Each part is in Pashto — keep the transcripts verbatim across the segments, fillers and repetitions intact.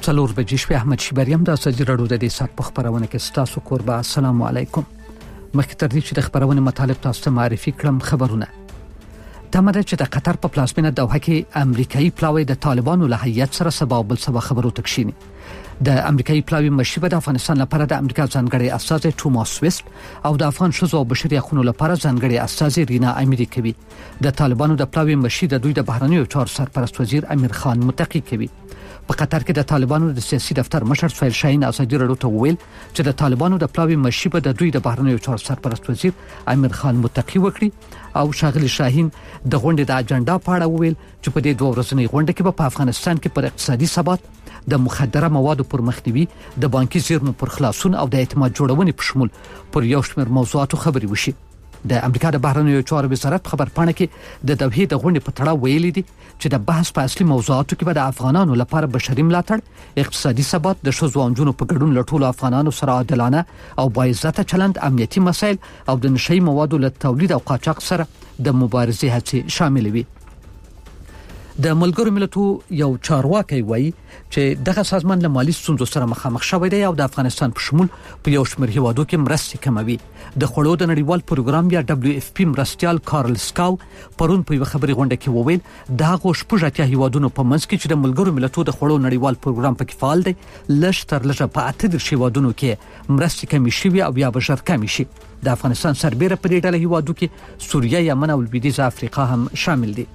څلور بجې شپې احمد شیبریم د ازادي راډیو د دې سات په خبرونه کې ستاسو کوربه. السلام علیکم. مخکې تر دې چې د خبرونه مطالب تاسو ته معرفي کړم خبرونه. تمره چې د قطر په پلازمینه دوحه کې امریکایي پلاوی د طالبانو له هیئت سره سبا بل سبا خبرو تکشینی. د امریکایي پلاوی مشر د افغانستان لپاره د امریکا ځانګړي استازي توماس ویست او د افغان شذو او بشري حقوقو لپاره ځانګړي استازي رینا امیری کوي. د طالبانو د پلاوی مشر د دوی د بهرنیو چارو سرپرست وزیر امیر خان متقی کوي. په قطر کې د طالبانو د سیاسي دفتر مشر سهیل شاهین ازادي راډیو ته ویل چې د طالبانو د پلاوی مشر د دوی د بهرنیو چارو سرپرست وزیر امیر خان متقی وکړي او شاغلی شاهین د غونډې د اجنډا په اړه ویل چې په دې دوه ورځنۍ غونډه کې په افغانستان کې پر اقتصادي ثبات، د مخدره موادو پر مخنیوي، د بانکي زیرمو پر خلاصون او د اعتماد جوړونې په شمول پر یو شمېر موضوعاتو خبرې وشي. د امریکا د بهرنیو چارو وزارت خبرپاڼه کې د دوحې د غونډې په تړاو ویلي دي چې د بحث په اصلي موضوعاتو کې به د افغانانو لپاره بشري ملاتړ، اقتصادي ثبات، د ښځو او نجونو په ګډون له ټولو افغانانو سره عادلانه او باعزته چلند، امنیتي مسایل او د نشئی موادو له تولید او قاچاق سره د مبارزې هڅې شامل وي. د ملګرو ملتونو یو چارواکي وایي چې دغه سازمان له مالی ستونزو سره مخامخ شوی دی او د افغانستان په شمول په یو شمېر هیوادو کې مرستې کموي. د خوړو د نړیوال پروګرام یا دبليو اف پی مرستيال کارل سکاو پرون په یو خبري غونډه کې وویل دا غوښ پوجاتیا هیوادونو په منځ کې چې د ملګرو ملتونو د خوړو نړیوال پروګرام پکې فعال دی لږ تر لږه په اته د هیوادونو کې مرستې کمې شوي او یا بشر کمې شي. د افغانستان سربېره په دې ډله هیوادو کې سوریه، یمن او لویدیځ افریقا هم شامل دي.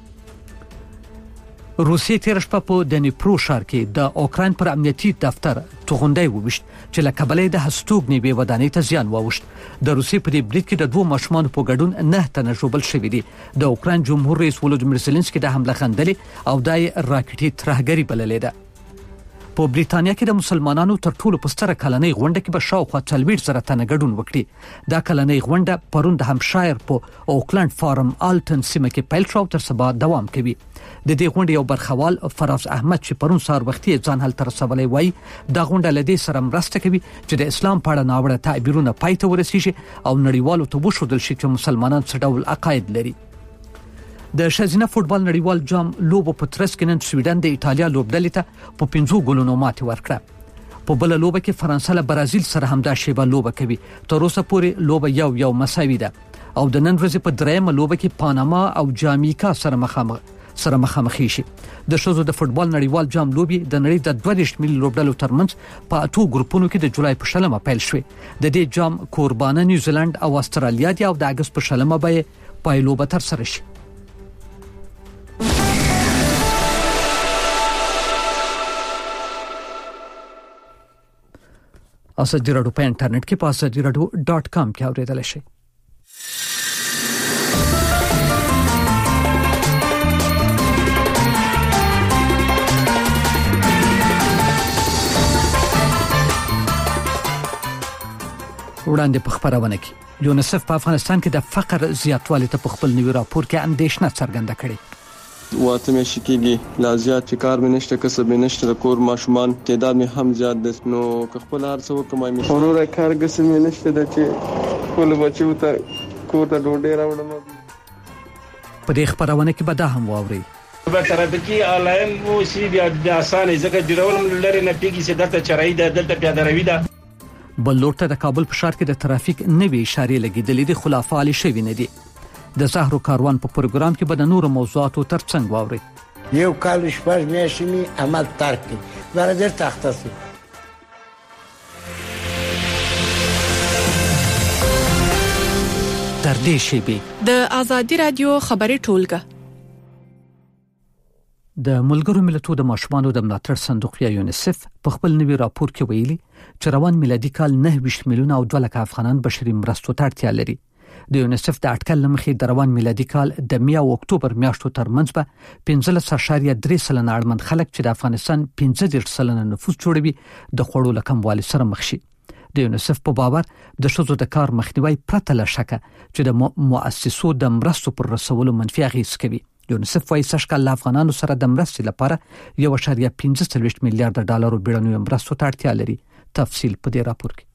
روسیې تیر شپه په دنیپرو ښار کې د اوکراین پر امنیتي دفتر توغندۍ وویشت چې له کبله د هستوګنې ودانۍ ته زیان واوښت. د روسیې په دې برید کې د دوه ماشومان په ګډون نه تنه ژوبل شوي دي. د اوکراین جمهور رئیس ولودیمیر زيلنسکي د حمله غندلې او د راکټي ترهګری بللې ده. په بریتانیا کې د مسلمانانو تر ټولو پستره کلنۍ غونډه کې به شاوخوا څلوېښت زره تنه ګډون وکړي. دا کلنۍ غونډه پرون د همشایر په اوکلند فارم آلټن سیمه کې پیل شو او تر سبا دوام کوي. د دې غونډې یو برخوال فراز احمد چې پرون سهار وختي ځان هل تر سبلې وای دا غونډه لدې سره مرسته کوي چې د اسلام په اړه ناوړه تعبیرونه پای ته ورسیږي او نړیوالو ته وښودل شي چې مسلمانان څه ډول عقاید لري. د ښځینه فوتبال نړیوال جام لوبو په ترڅ کې نن سویډن د ایتالیا لوبډلې ته په پنځو ګولونو ماتې ورکړه. په بل لوبه کې فرانسه له برازیل سره همدا شیبه لوبه کوي. تر اوسه پورې لوبه یو یو مساوي ده او د نن ورځې په درېمه لوبه کې پاناما او جامیکا سره مخامخ سره مخامخ شي. د ښځو د فوتبال نړیوال جام لوبي د نړۍ د دوه دېرش ملي لوبډلو ترمنځ په اته ګروپونو کې د جولای په شلمه پیل شوې. د دې جام قربانه نیوزیلند او استرالیا دي او د اگست په شلمه به پایلوبه تر سره شي. ازادي راډیو په انټرنیټ کې په ازادي راډیو ډاټ کام کې اوریدل شي. وړاندې په خبرونه کې یونیسف په افغانستان کې د فقر زیاتوالي ته په خپل نوي راپور کې اندېښنه څرګنده کړې. واته مې شکیږي لا زیات کار مې نشته، کسب مې نشته، د کور ماشومان تعداد مې هم زیات ده. نو خپل هر څه وکم مې اورور کار کسب مې نشته د چې خپل بچو ته کور ته ډوډۍ راوړم. په دې خبرونه کې به دا هم واوري په ترافیکي الایم مو سی بیا د اسانه ځکه ډیرول لري نه پیږي چې دلته چرای ده، دلته پیاده روي ده. بل لور ته د کابل په ښار کې د ترافیک نوې اشارې لګیدلې دي خو لا فعال شوي نه دي. د زهرو کاروان په پروګرام کې به د نورو موضوعاتو ترڅنګ واوري. یو کال شپږ میاشتې می عمل ترک کړ ورته تخته سي. تر دې شیبې د ازادي رادیو خبري ټولګه د ملګرو ملتونو د ماشومانو د ملاتړ صندوق یا یونیسف په خپل نوي راپور کې ویلي چې روان میلادي کال نه ویشت میلیونه او دوه لکه افغانان بشري مرستو ته اړتیا لري. د یونیسف د اټکل لمخې د روان میلادي کال د میا او اکتوبر میاشتو ترمنځ به پنځلس اعشاریه درې سلنه اړمن خلک چې د افغانستان پنځه دېرش سلنه نفوس جوړوي د خوړو له کموالي سره مخ شي. د یونیسف په باور د ښځو د کار مخنیوي پرته له شکه چې د مؤسسو د مرستو پر رسولو منفي اغېز کوي. یونیسف وايي سږکال افغانانو سره د مرستې لپاره یو اعشاریه پنځه څلوېښت میلیارډ ډالرو بیړنیو مرستو ته اړتیا لري. تفصیل په دې راپور کې.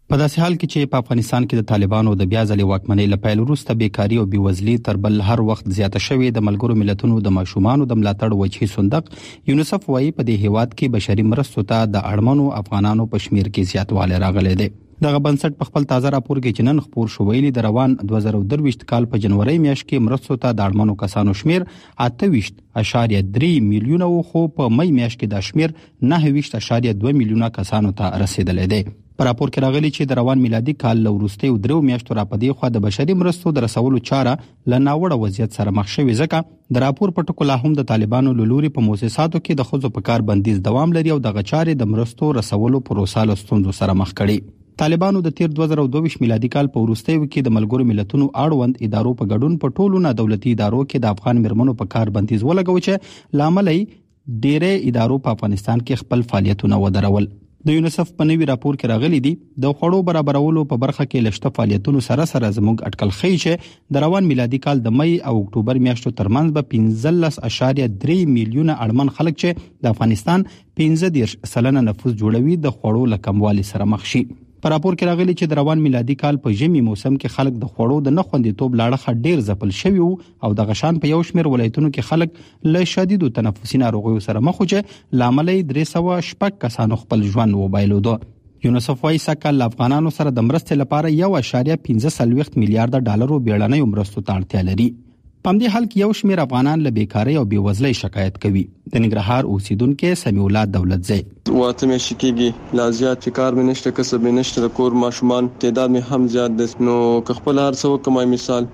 په داسې حال کې چې په افغانستان کې د طالبانو د بیا ځلې واکمنۍ له پیل وروسته بیکاري او بېوزلي تر بل هر وخت زیاته شوې، د ملګرو ملتونو د ماشومانو د ملاتړ وجهي صندوق یونیسف وايي په دې هیواد کې بشري مرستو ته د اړمنو افغانانو په شمیر کې زیاتوالی راغلی دی. دغه بنسټ په خپل تازه راپور کې چې نن خپور شو ویلي د روان دوه زره درویشت کال په جنوري میاشت کې مرستو ته د اړمنو کسانو شمیر اته ویشت اشاریه درې میلیونه و، خو په مې میاشت کې دا شمیر نه ویشت اشاریه دوه میلیونه کسانو ته رسیدلی دی. په راپور کې راغلي چې د روان میلادي کال له وروستیو درو میاشتو راپدې خوا د بشري مرستو د رسولو چاره له ناوړه وضعیت سره مخ شوې، ځکه د راپور په ټکو لا هم د طالبانو له لوري په مؤسساتو کې د ښځو په کار بندیز دوام لري او دغه چارې د مرستو رسولو پروسه له ستونزو سره مخ کړي. طالبانو د تیر دوه زره دوه ویشت میلادي کال په وروستیو کې د ملګرو ملتونو اړوند ادارو په ګډون په ټولو نه دولتي ادارو کې د افغان مرمنو په کار بندیز ولګوي چې لامل یې ډېرې ادارو په افغانستان کې خپل فعالیتونه ودرول. د یونیسف په نوي راپور کې راغلي دي د خوړو برابرولو په برخه کې لشته فعالیتونو سره سره زموږ اټکل خي چې د روان میلادي کال د مې او اکتوبر میاشتو ترمنځ به پنځلس اشاریه درې میلیونه اړمن خلک چې د افغانستان پنځه دېرش سلنه نفوس جوړوي د خوړو له کموالي سره مخ شي. په راپور کې راغلي چې د روان میلادي کال په ژمي موسم کې خلک د خوړو د نه خوندیتوب لاړه ډیر ځپل شوي او د غشان په یو شمېر ولایتونو کې خلک له شدیدو تنفسي ناروغیو سره مخ وو چې لامل یې درې سوه شپږ کسانو خپل ژوند وبایلود. یونیسف وايي سکه له افغانانو سره د مرستې لپاره یو اشاریه پنځه څلوېښت میلیارډ ډالرو بیړنیو مرستو ته اړتیا لري. په همدې حال کې یو شمېر افغانان له بیکارۍ او بېوزلۍ شکایت کوي. د ننګرهار اوسیدونکو سمیع الله دولتزی واته مې شکیږي لا زیات چې کار مې نشته، کسب مې نشته، د کور ماشومان تعداد مې هم زیات دی، نو که خپل هر څه وکمای مثال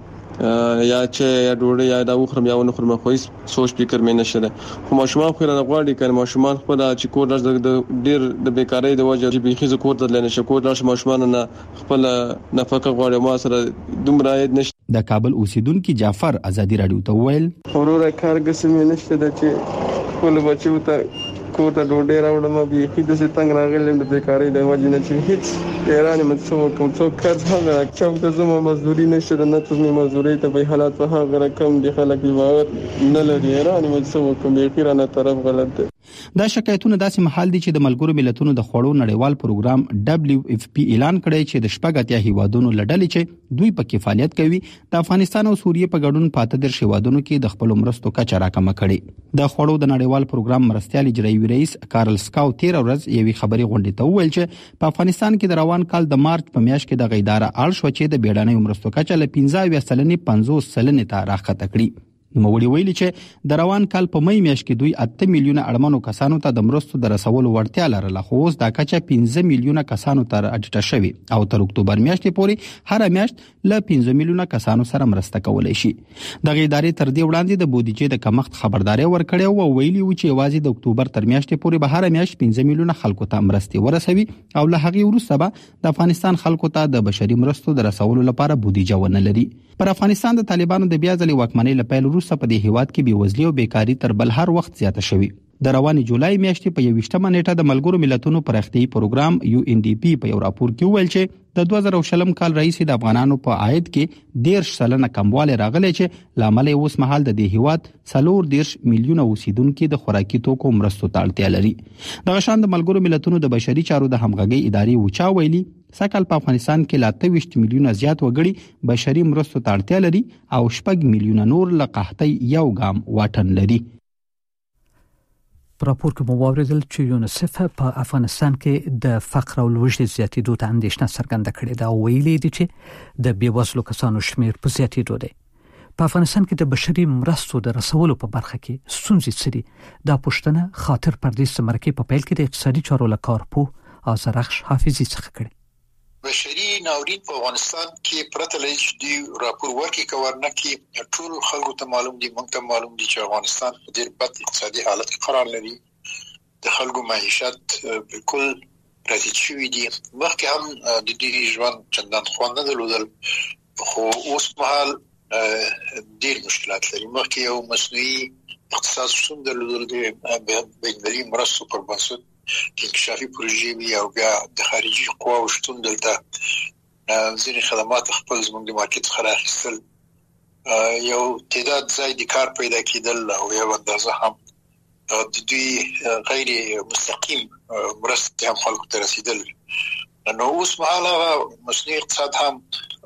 یا چې یا ډوډۍ یا دا وخرم یا ونه خرم خو هیڅ سوچ فکر مې نشته. خو ماشومان خو نه غواړي کله ماشومان خپل چې کور د ډیر د بیکارۍ د وجه چې بيخي ز کور ته لنه شکور راش ماشومان نه خپل نفقه غواړي ما سره دومره عاید نشته. د کابل اوسیدونکو جعفر ازادي رادیو ته ویل وروره کار ګسم نشته د چې خپل بچو ته کور ته ډوډۍ راوړم به خې د څنګه راغلم د بیکارۍ د وجه نه چې هیڅ ایران مڅو کوم څو کار هغه چې د زمو مزدوري نشته نه ته مزدوري ته به حالات په هغه رقم دي خلک باور نه لري. ایران مڅو کوم بیرانه طرف غلط دی. دا شکایتونه داسې محل دي چې د ملګرو ملتونو د خوړو نړیوال پروګرام دبليو اف پی اعلان کړی چې د شپږ اتیا هیوادونو لړلې چې دوی په فعالیت کوي د افغانستان او سوریه په ګډون پاته در هیوادونو کې د خپل مرستو کچه راکمه کړي. د خوړو د نړیوال پروګرام مرستيال اجرایي رئیس کارل سکاو تیر ورځ یوې خبري غونډې ته وویل چې په افغانستان کې د روان کال د مارچ په میاشت کې د غیداره اړ شو چې د بیړنۍ مرستو کچه له پنځه اویا سلنې پنځوس سلنې ته راخته کړي. نوموړي ویلي چې د روان کال په مې میاشت کې دوی اته میلیونه اړمنو کسانو ته د مرستو د رسولو وړتیا لرله، خو اوس دا کچه پنځه میلیونه کسانو ته راټیټه شوې او تر اکتوبر میاشتې پورې هر میاشت له پنځه میلیونه کسانو سره مرسته کولای شي. د غیدارې تر دې وړاندې د بودیجې د کمښت خبرداري ورکړې او ویلي و چې یوازې د اکتوبر تر میاشتې پورې به هر میاشت پنځه میلیونه خلکو ته مرستې ورسوي او له هغې وروسته به د افغانستان خلکو ته د بشري مرستو د رسولو لپاره بودیجه ونه لري. پر افغانستان د طالبانو د بیا ځلې واکمنۍ له پیل وروسته په دې هیواد کې بېوزلي او بیکاري تر بل هر وخت زیاته شوې. د رواني جولای میاشتې په یوویشتمه نیټه د ملګرو ملتونو پراختیايي پروګرام یو ان ډي پی په یو راپور کې وویل چې د دوه زره شلم کال راهیسې د افغانانو په عاید کې ډېر سلنه کموالی راغلی چې لامل یې اوس مهال د دې هیواد څلور دېرش میلیونه اوسیدونکي د خوراکي توکو مرستو ته اړتیا لري. دغه شان د ملګرو ملتونو د بشري چارو د همغږۍ ادارې وچا ویلي سکهال په افغانستان کې لا اته ویشت میلیونه زیات وګړي بشري مرستو ته اړتیا لري او شپږ میلیونه نور له قحطۍ یو ګام واټن لري. په راپور کې مو واوریدل چې یونیسف په افغانستان کې د فقر او لوږې زیاتېدو ته اندېښنه څرګنده کړې ده او ویلي دي چې د بېوزلو کسانو شمېر په زیاتېدو دی. په افغانستان کې د بشري مرستو د رسولو په برخه کې ستونزې څه دي؟ دا پوښتنه خاطر پردیس مرکې په پیل کې د اقتصادي چارو له کارپوه آذرخش حافظي څخه کړې. بشري ناورین په افغانستان کې پرته له چې دی راپور ورکړي کورنه کې ټول خلکو ته معلوم دي، موږ ته معلوم دي چې افغانستان په ډېر بد اقتصادي حالت کې قرار لري. د خلکو معیشت بالکل راټیټ شوی دي. مخکې هم د دې ژوند چندان خوند نه درلودل، خو اوس مهال ډېر مشکلات لري. مخکې یو مصنوعي اقتصاد شتون درلودل د بین‌المللي مرستو پر بنسټ کې انکشافي پروژې وي او بیا د خارجي قواو شتون دلته ځینې خدمات خپل زموږ د مارکیټ څخه راخیستل، یو تعداد ځای د کار پیدا کېدل او یو اندازه هم د دوی غیر مستقیم مرستې هم خلکو ته رسیدل. نو اوس مهاله مصنوعي اقتصاد هم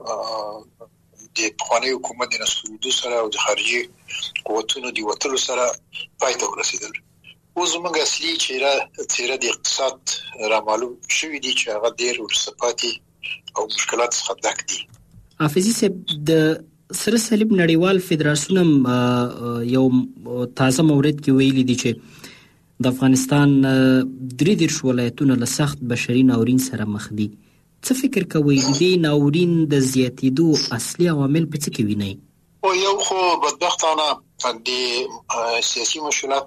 د پخواني حکومت د نسخورېدو سره او د خارجي قوتونو د وتلو سره پای ته ورسېدل. اوس موږ اصلي چیرې چیرې د اقتصاد را معلوم شوی دي چې هغه ډېر ورسپاتي او مشکلات څخه ډک دي. حافظي صاحب، د سره صلیب نړیوال فدراسیون یو تازه مورد کې ویلي دي چې د افغانستان درې دېرش ولایتونه له سخت بشري ناورین سره مخ دي. څه فکر کوئ د دې ناورین د زیاتېدو اصلي عوامل په څه کې وینئ؟ او یو خو بدبختانه د سیاسي مشکلات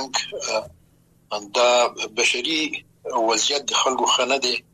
ترڅنګ د بشري وضعیت د خلکو ښه نه دی.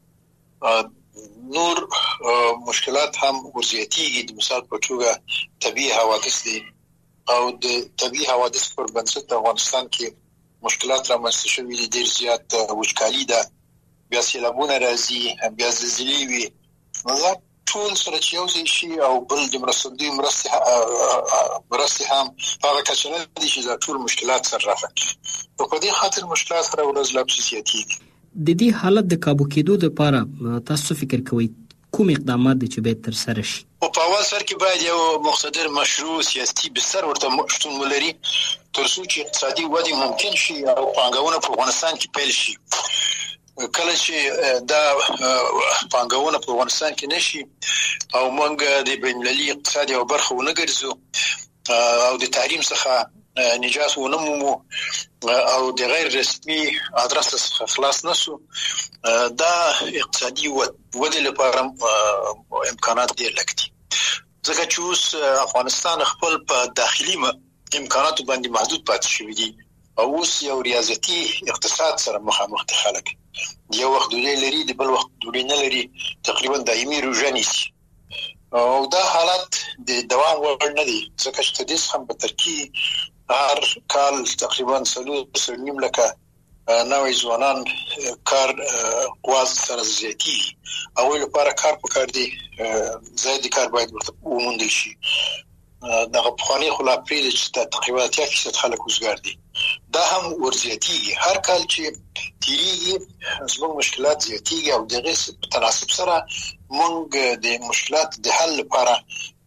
نور مشکلات هم ورزیاتېږي. د مثال په توګه طبیعي حوادث دي او د طبیعي حوادث پر بنسټ د افغانستان کې مشکلات رامنځته شوي دي. ډېر زیات وچکالي ده، بیا سیلابونه راځي، بیا زلزلې وي. نو ټول سره چې یو ځای شي او بل د مرستندوی مرستې مرستې هم هغه کچه نه دي چې دا ټول مشکلات سره راغلي. نو په دې خاطر مشکلات سره ورځ لا پسې زیاتېږي. د دې حالت د کابو کېدو لپاره تاسو فکر کوئ کوم اقدامات دي چې باید ترسره شي؟ او په اول سر کې باید یو مقتدر مشروع سیاسي بستر ورته شتون ولري تر څو چې اقتصادي وده ممکن شي او پانګونه په افغانستان کې پیل شي. کله چې دا پانګونه په افغانستان کې نشي او موږ د بین المللي اقتصاد یو برخه ونه ګرځو او د تحریم څخه نجات ونه مومو او د غیر رسمي ادرس څخه خلاص نشو، دا اقتصادي وده لپاره امکانات ډېر لږ دي. ځکه چې اوس افغانستان خپل په داخلي امکاناتو باندې محدود پاتې شوی دي او اوس یو ریاضتي اقتصاد سره مخامخ دي. خلک یو وخت ډوډۍ لري، د بل وخت ډوډۍ نه لري، تقریبا دایمي روژه نیسي او دا حالت د دوام وړ نه دی. ځکه چې تدریس هم په ترکیب هر کال تقریبا څلور سوه نیم لکه نوي ځوانان کار قواز سره زیاتېږي. هغوی لپاره کار پکار دی، زیاتې کار باید ورته وموندل شي. دغه پخواني خو لا پرېږدي چې تقریبا اتیا فیصد خلک وزګار دي، دا هم ورزیاتېږي. هر کال چې تېرېږي زموږ مشکلات زیاتېږي او د هغې په تناسب سره موږ د مشکلاتو د حل لپاره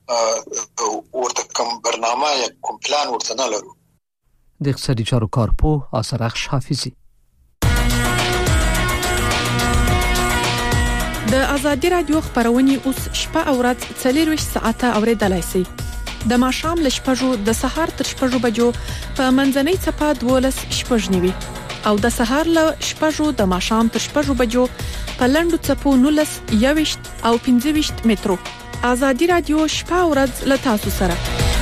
ورته کوم برنامه یا کوم پلان ورته نه لرو. د اقتصادي چارو کارپوه آثرخش حافظي. د ازادي رادیو خبرونه اوس شپه او ورځ څلور ساعته اوریدلای شئ. د ماښام ل شپږو د سهار تر شپږو بجو په منځنۍ صفه دولس شپږ نیوي او د سهار ل شپږو د ماښام تر شپږو بجو په لندو صفو نولس یويشت او پنځه مترو. ازادي رادیو شپه او ورځ ل تاسو سره.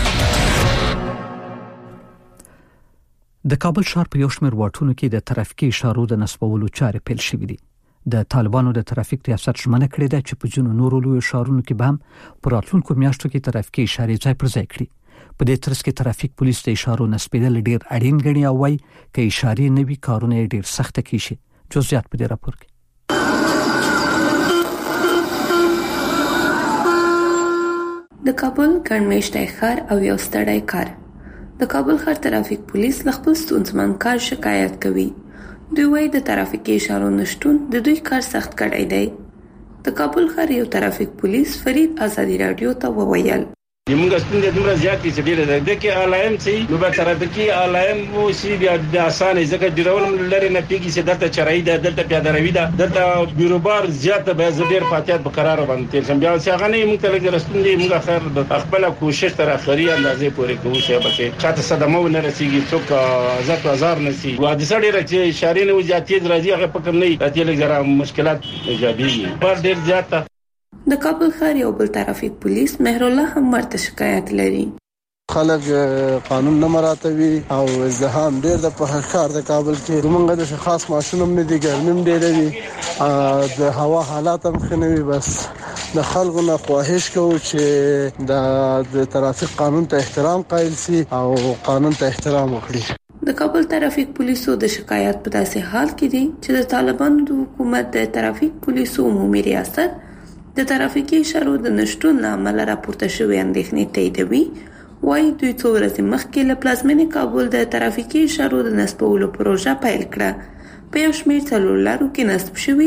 د کابل ښار په یو شمېر واټونو کې د ترافیکي اشارو د نصبولو چارې پیل شوې دي. د طالبانو د ترافیک ریاست ژمنه کړې ده چې په جنو نورو لوی ښارونو کې به هم پر راتلونکو میاشتو کې ترافیکي اشارې ځای پر ځای کړي. په دې ترڅ کې ترافیک پولیس د اشارو نصبېدل ډېر اړین ګڼي او وايي چې اشارې نه وي کارونه ډېر سخت کیږي. جزئیات په دې راپور کې. د کابل ګڼمېشتی ښار او یو ستړی کار. د کابل ښار ترافیک پولیس له خپل ستونزمن کار شکایت کوي. دوی وايي د ترافیکي اشارو نشټون د دوی کار سخت کړی دی. د کابل ښار یو ترافیک پولیس فرید ازادي رادیو ته وویل موږ ستونزې دومره زیاتې چې ډېره ده. د کې علائم چې نو به ترافیکي علائم مو شي بیا د اسانه ځکه ډیرول لري نه پیږي چې دلته چرای ده، دلته پیاده روي ده، دلته بیروبار زیاته به زډیر فاتحت په قرار باندې تیر شم. بیا چې هغه نه موږ ته لګ رسټون موږ خیر د خپل کوشش تر اخري اندازې پورې کوو چې به چاته صدمه نه رسیږي، څوک عزت هزار نسی وادي سړي راځي اشاره نه زیاتې راځي هغه پکې نه راځي لګ زره مشکلات ایجابي پر ډیر زیاته. د کابل ښار یو بل ترافیک پولیس مهرالله هم ورته شکایت لري. خلک قانون نه مراعاتوي او ازدحام ډېر د په ښار د کابل کې. موږ د خاص ماشوم هم نه دي، ګرمي هم ډېره وي، د هوا حالات هم ښه نه وي. بس د خلکو نه خواهش کوو چې د ترافیک قانون ته احترام قایل سي او قانون ته احترام وکړي. د کابل ترافیک پولیسو د شکایت په داسې حال کې دي چې د طالبانو د حکومت د ترافیک پولیسو عمومي ریاست د ترافیکي اشارو د نشټون له امله راپورته شوې اندېښنې تاییدوي. وايي دوی څو ورځې مخکې له پلازمېنې کابل د ترافیکي اشارو د نصبولو پروژه پیل کړه. په یو شمېر څلور لارو کې نصب شوي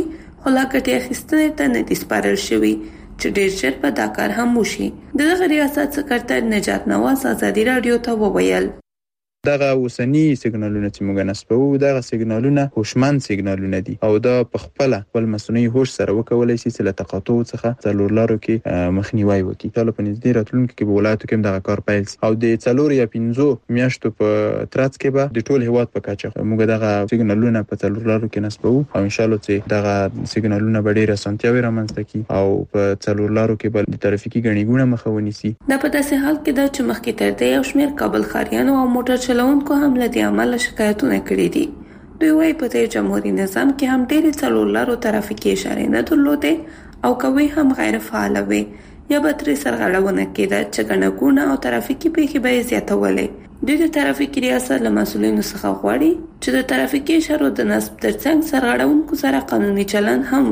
خو لا ګټې اخیستنې ته نه دي سپارل شوي چې ډېر ژر به دا کار هم وشي. دغه ریاست سکرتر نجات نواز ازادي رادیو ته وویل دغه اوسنی سیګنالونه چې موږ نسبو دغه سیګنالونه هوشمن سیګنالونه دي او دا په خپل خپل مصنوعي هوش سره وکولای شي چې له تقاطع څخه څلور لارو کې مخنیوي وکړي. تل په نږدې راتلونکو کې په ولایتو کې دغه کار پیل شي او د څلور یا پنځو میاشتو په ترڅ کې به د ټول هیواد په کچه موږ دغه سیګنالونه په څلور لارو کې نسبو او ان شاء الله چې دغه سیګنالونه به ډېر اسانتیاوي رامنځته کړي او په څلور لارو کې به د ترافیکي ګڼې ګونه مخه ونیسي. دا په داسې حال کې دا چې مخکې تر دې یو شمېر کابل ښاریانو او موټر چلوونکو هم له دې عمله شکایتونه کړي دي. دوی وايي په دې جمهوریت نظام کې هم ډېرې څلور لارو ترافیکي اشارې نه درلودې او کوي هم غیر فعال وي یا به ترې سرغړونه کېده چې ګڼه ګوڼه او ترافیکي پیښې به یې زیاتولې. دوی د ترافیکي ریاست له مسؤلینو څخه غواړي چې د ترافیکي اشارو د نصب ترڅنګ سرغړونکو سره قانوني چلند هم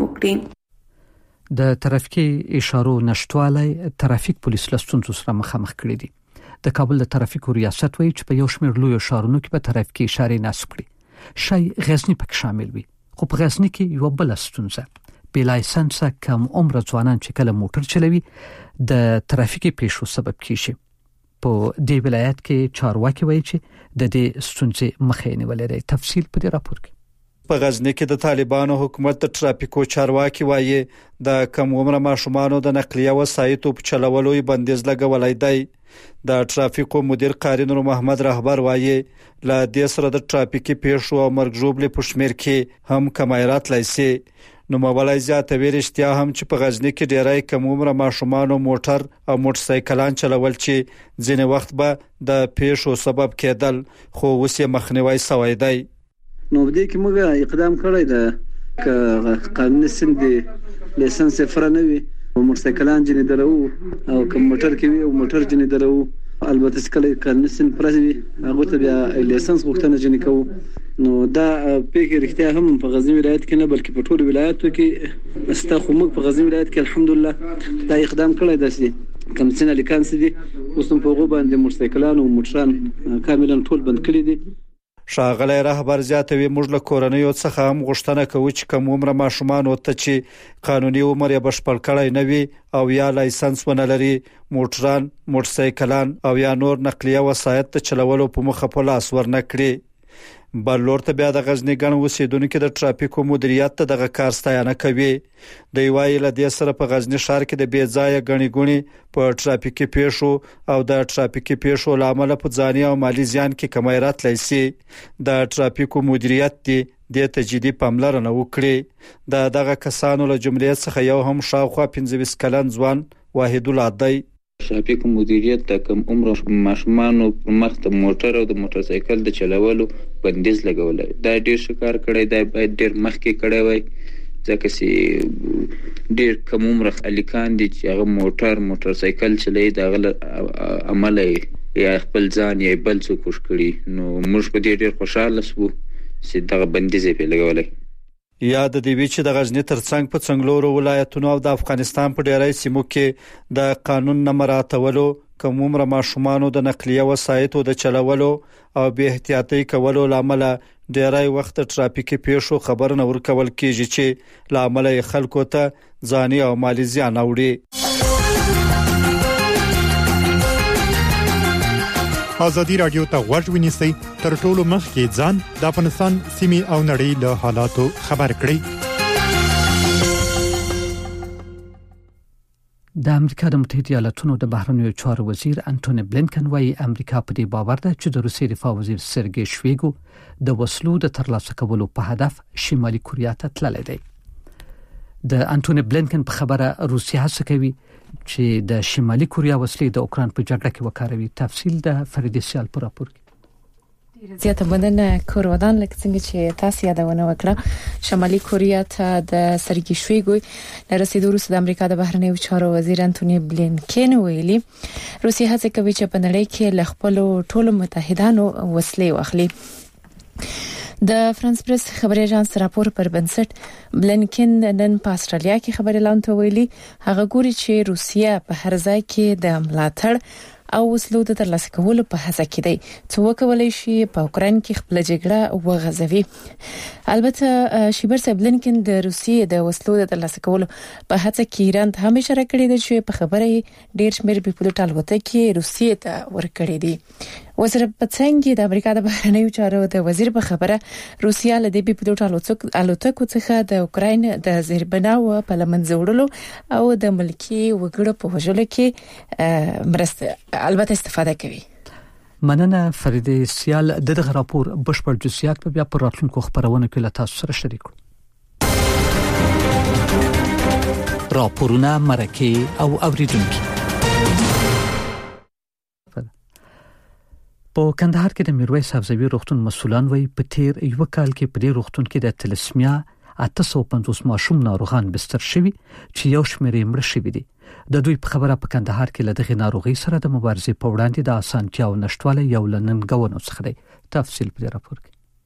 وکړي. د ترافیکي اشارو نشټوالی ترافیک پولیس له ستونزو سره مخامخ کړي دي. د کابل د ترافیکو ریاست وایي چې په یو شمېر لوی ښارونو کې به ترافیکي اشارې نصب کړي. شای غزنی پکې شامل وي. خو په غزنی کې یو بل ستونزه بې لایسنسه کم عمر ځوانان چې کله موټر چلوي د ترافیکي پیښو سبب کیږي. په دې ولایت کې چارواکي وایي چې د دې ستونزې مخه نیول لري. تفصیل په دې راپور کې. په غزنی کې د طالبانو حکومت د ترافیکو چارواکي وایي د کم عمر ماشومانو د نقلیه وسایطو په چلولو بندیز لګولای دی. د ترافیکو مدیر قاری نور محمد رهبر وایي لا د سره د ترافیکي پیښو او مرګ ژوبلې په شمیر کې هم کمایرات لایسي. نو مولای زیاتوي رښتیا هم چې په غزنی کې ډیرای کم عمر ماشومان موټر او موټر سایکلان چلول چې ځینې وخت به د پیښو سبب کېدل خو اوس یې مخنیوي سوی دی. نو دې کې موږ اقدام کړی دی ک قانوني سند لایسنس فرنوي او موټر سایکلان جنې درو او کوم موټر کې وي او موټر جنې درو البته سکله قانوني سند پرځوي هغه ته بیا لایسنس غوښتنه جنې کوو. نو دا پیګ رښتیا هم په غزنی ولایت کې نه بلکې په ټول ولایتو کې استخو موږ په غزنی ولایت کې الحمدلله دا اقدام کړی دی. کوم څه نه لیکان سي دي اوس په غو باندې موټر سایکلان او موټران کاملا ټول بند کړی دي. شاغلی رهبر زیاتوي موږ له کورنیو څخه هم غوښتنه کوو چې کوم عمر ماشومان او ته چې قانوني عمر یې بشپړ کړی نه وي او یا لایسنس ونه لري موټران موټر سایکلان او یا نور نقلیه وسایط ته چلولو په مخه په لاس ورنه کړي. بل لور ته بیا د غزنی ګڼ اوسیدونکو د ترافیکو مدیریت ته دغه کار ستاینه کوي. د یوای له دې سره په غزنی ښار کې د بې ځای غنی ګونی په ترافیکي پیښو او د ترافیکي پیښو لامل په ځاني او مالی زیان کې کمایرات لایسي. د ترافیکو مدیریت دی د تجدید پاملرنه وکړي. د دغه کسانو له جملې څخه یو هم شاوخوا پنځه ویشت کلن ځوان واحد العدی ترافیک مدیریت د کم عمر ماشومانو پر مخ د موټر او د موټر سایکل د چلولو بندیز لګولای. دا ډیر شکار کړی دی باید ډیر مخکې کړی وای ځکه چې ډیر کم عمر الیکان دي چې هغه موټر موټر سایکل چلوي دا غل عمل یا خپل ځان یا بل څه کوش کړي. نو موږ په دې ډیر خوشاله سو چې دا بندیز په لګولای. یا د دې وچ د غزنی ترڅنګ په څنګلورو ولایتونو او د افغانستان په ډیری سیمو کې د قانون نه مراعاتولو کوم عمر ماشومانو د نقلیه وسایطو د چلولو او به احتیاطي کولو لامل ډیری وخت ترافیکي پیښو خبر نه ورکول کیږي چې لامل خلکو ته ځاني او مالی زیان اوړي. ازادي رادیو ته غوږ ونیسئ تر ټولو مخکې ځان د افغانستان سیمې او نړۍ له حالاتو خبر کړئ. د امریکا د متحده ایالاتونو د بهرنیو چارو وزیر انټونی بلینکن وايي امریکا په دې باور ده چې د روسیې دفاع وزیر سرګی شویګو د وسلو د ترلاسه کولو په هدف شمالي کوریا ته تللی دی. د انټونی بلینکن په خبره روسیه هڅه کوي چې د شمالي کوریا وسلې د اوکران په جګړه کې وکاروي. تفصیل د فریدې سیال پر راپور کې. زیاته مننه کورودان لکه څنګه چې تاسو یادونه وکړه شمالي کوریا ته د سرګی شویګو رسیدو وروسته د امریکا د بهرنیو چارو وزیر انټونی بلینکن ویلي روسیه هڅه کوي چې په نړۍ کې له خپل ټولو متحدانو وسلې واخلي. د فرانس پریس خبري اژانس راپور پر بنسټ بلینکن نن په استرالیا کې خبري اعلان ویلي هغه ګوري چې روسیه په هر ځای کې د ملاتړ او وسلو د ترلاسه کولو په هڅه کې دی چې وکولای شي په اوکرين کې خپل جګړه وغځوي. البته شیبر سبلنکن د روسیې د وسلو د ترلاسه کولو په هڅه کې ایران ته هم اشاره کړې ده چې په خبره ډېر شمېر بیپلوټ الوتکې روسیې ته ورکړې دي. وزیر پڅنګي د امریکا د بهرنیو چارو د وزیر په خبره روسیا له دې بیپلوټ الوتکو څخه د اوکرين د زیربناو په لمنځه وړلو او د ملکی وګړو په وژلو کې مرسته البته استفاده کوي. مننه فرید سیال. دغه راپور بشپړ جزئیات په بیا پر راتلونکو خبرونه کې له تاسو سره شریک کړو. راپورونه مرکه او اوریدونکو. په کندهار کې د میرویس حفظوي روغتون مسولان وایي په تیر یو کال کې په دې روغتون کې د تلسمیا اته سوه پنځوس ماشوم ناروغان بستر شوي چې یو شمېر یې مړ شوي دي. د دوی په خبره په کندهار کې له دغه ناروغي سره د مبارزې په وړاندې د اسانتیا او نشټواله یو لننګونو څخه دی. تفصیل په راپور کې.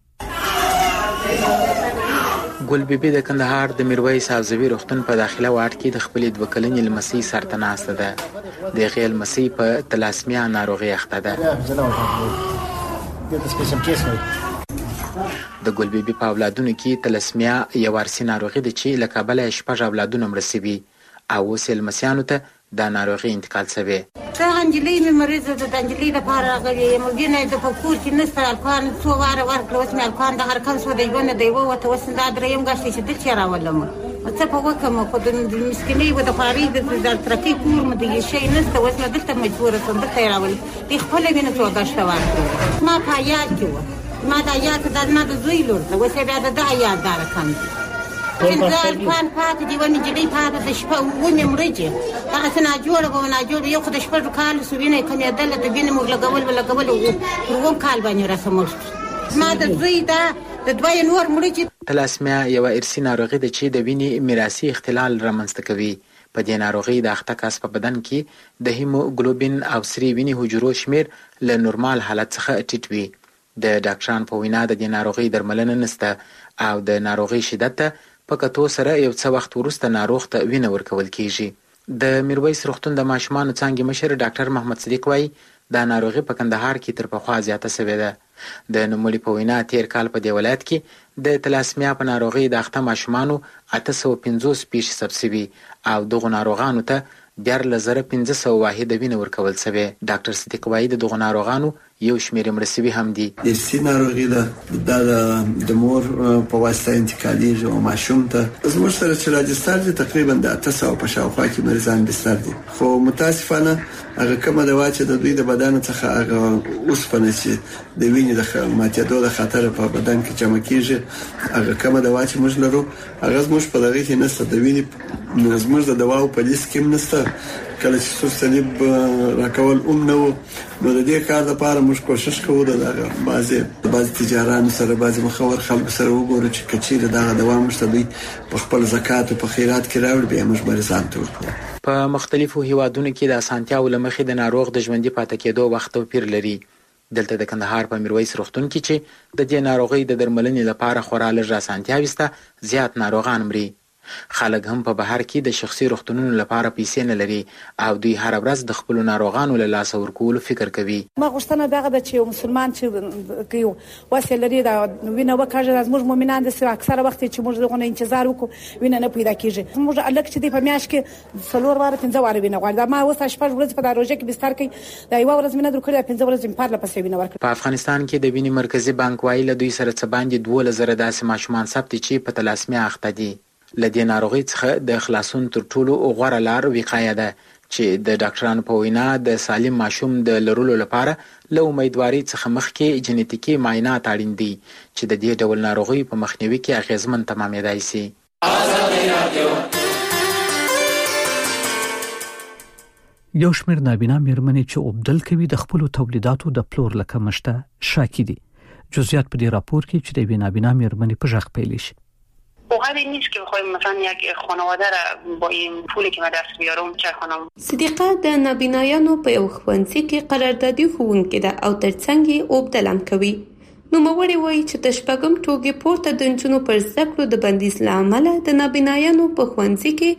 ګل بیبي د کندهار د میرویس حفظوي روغتون په داخله واټ کې د خپلې دوه کلنې لمسۍ سره ناسته ده. د غیل لمسۍ په تلاسمیا ناروغي اخته ده. د ګل بیبي په اولادونو کې تلاسمیا یو ورسي ناروغي ده چې له کابل شپږ اولادونه مړ شوي او اوس لمسیانو ته دا ناروغي انتقال شوی. دا انجلۍ مې مریضه ده. د انجلۍ لپاره راغلې یم. وینه د پکور کې نشته. الکوان څو واره ورکړه. اوس مې الکوان د هر کم څو دی ونه دی ووته. اوس دا درېیم ګاشتې چې دلته راولم. څه په وکم خو د مسکینۍ و د خوارۍ د ترکي کور مې د شي نشته. اوس مې دلته مجبوره شوم دلته راولم. د خپل وینه څو ګاشته ورکړه. ما په یاد کې ما دا یاد د ما د زوی لور ته اوس بیا د دا یاد دار کم انځار پان پات دی ونی جدي پات د شپه ونی مرجه هغه څنګه جوړه و نه جوړه یو خدای شپه کال سوینه کمه دل ته بینه موږ لګول ولا لګول ورو کال باندې رسموست. ما د زوی دا د دوی نور مرجه. تلاسمیا یو ارثي ناروغي ده چې د وینې میراثي اختلال رامنځته کوي. په دې ناروغي د اخته کس په بدن کې د هیموګلوبین او سری وینې حجرو شمیر له نورمال حالت څخه ټیټ وي. د ډاکټران په وینا د دې ناروغي درملنه نشته او د ناروغي شدت په کتو سره یو څه وخت وروسته ناروغ ته وینه ورکول کیږي. د میرویس روغتون د ماشومانو څنګه مشر ډاکټر محمد صدیق وایي دا ناروغي په کندهار کې تر پخوا زیاته شوې ده. د نوموړي په وینا تیر کال په دې ولایت کې د تلاسمیا په ناروغي د اخته ماشومانو اته سوه پنځوس پیښې ثبت شوي او دغه ناروغانو ته دیارلس زره پنځه سوه واحده وینه ورکول شوې. ډاکټر صدیق وایي د دغه ناروغانو یو شمېر مړه شوي هم دي. ارثي ناروغي ده. دا د مور په واسطه انتقالېږي او ماشوم ته. زموږ سره چې راجستر دي تقریبا د اته سوه په شاوخوا کې مریضان بستر دي. خو متاسفانه هغه کومه دوا چې د دوی د بدن څخه هغه اوسپنه چې د وینې د ماتېدو د خطر په بدن کې جمع کیږي هغه کومه دوا چې موږ لرو هغه زموږ په دغه کې نشته. د وینې زموږ د دواو په لیست کې نشته. کله چې څو صلیب راکول اوم نو نو د دې کار لپاره موږ کوشش کوو د بعضي د بعضي تجارانو سره بعضي مخور خلکو سره وګورو چې کچېره دا دوا مشته دوی په خپل زکات او په خیرات کې راوړي به موږ مریضان ته ورکړو. په مختلفو هیوادونو کې د اسانتیا او لمخې د ناروغ د ژوندۍ پاتې کېدو وخت توپیر لري. دلته د کندهار په میرویس روغتون کې چې د دې ناروغي د درملنې لپاره خورا لږ اسانتیا وسته زیات ناروغان مري. خلک هم په بهر کې د شخصي روغتونونو لپاره پیسې نه لري او دوی هر ورځ د خپل ناروغانو له لاس ورکول فکر کوي. ما غوښتنه دغه د چې مسلمان چې کوي واسه لري دا وینه وکړه از موږ مؤمنان د اکثره وخت چې موږ دغه انتظار وکړو وینه نه پیدا کیږي. موږ الک چې د پمیاش کې څلور واره پنځه واره وینه غواړي. دا ما اوس شپږ ورځې په دروژه کې بستر کې دا یو ورځ مینه درکړه پنځه ورځې په لپاره پسې وینه ورکړه. په افغانستان کې د وینې مرکزی بانک وایي له دوی سره څه باندې دوه زره داسې ماشومان ثبت چې په تلاسمیا اخته دي. لدې ناروغي څخه د خلاصون تر ټولو غوره لار وقایه ده چې د ډاکټرانو په وینا د سالم ماشوم د لرلو لپاره له امیدواري څخه مخکې جنیټیکي معاینات اړین دي چې د دې ډول ناروغي په مخنیوي کې اغیزمن تمامېدای شي. یو شمېر نابینا مېرمنې چې اوبدل کوي د خپل تولیداتو د پلور لکه مشته شاکی دي. جزئیات په دې راپور کې چې د نابینا مېرمنې په ژغ پیل شي. واقعا نیست که بخوایم مثلا یک خانواده را با این پولی که من دست بیارم چه خانم. صدیقه د نابینایانو په یو ښوونځي کې قراردادي ښوونکې ده او ترڅنګ یې اوبدل هم کوي. نوموړې وایي چې د شپږم ټولګي پورته د نجونو پر زده کړو د بندیز له امله د نابینایانو په ښوونځي کې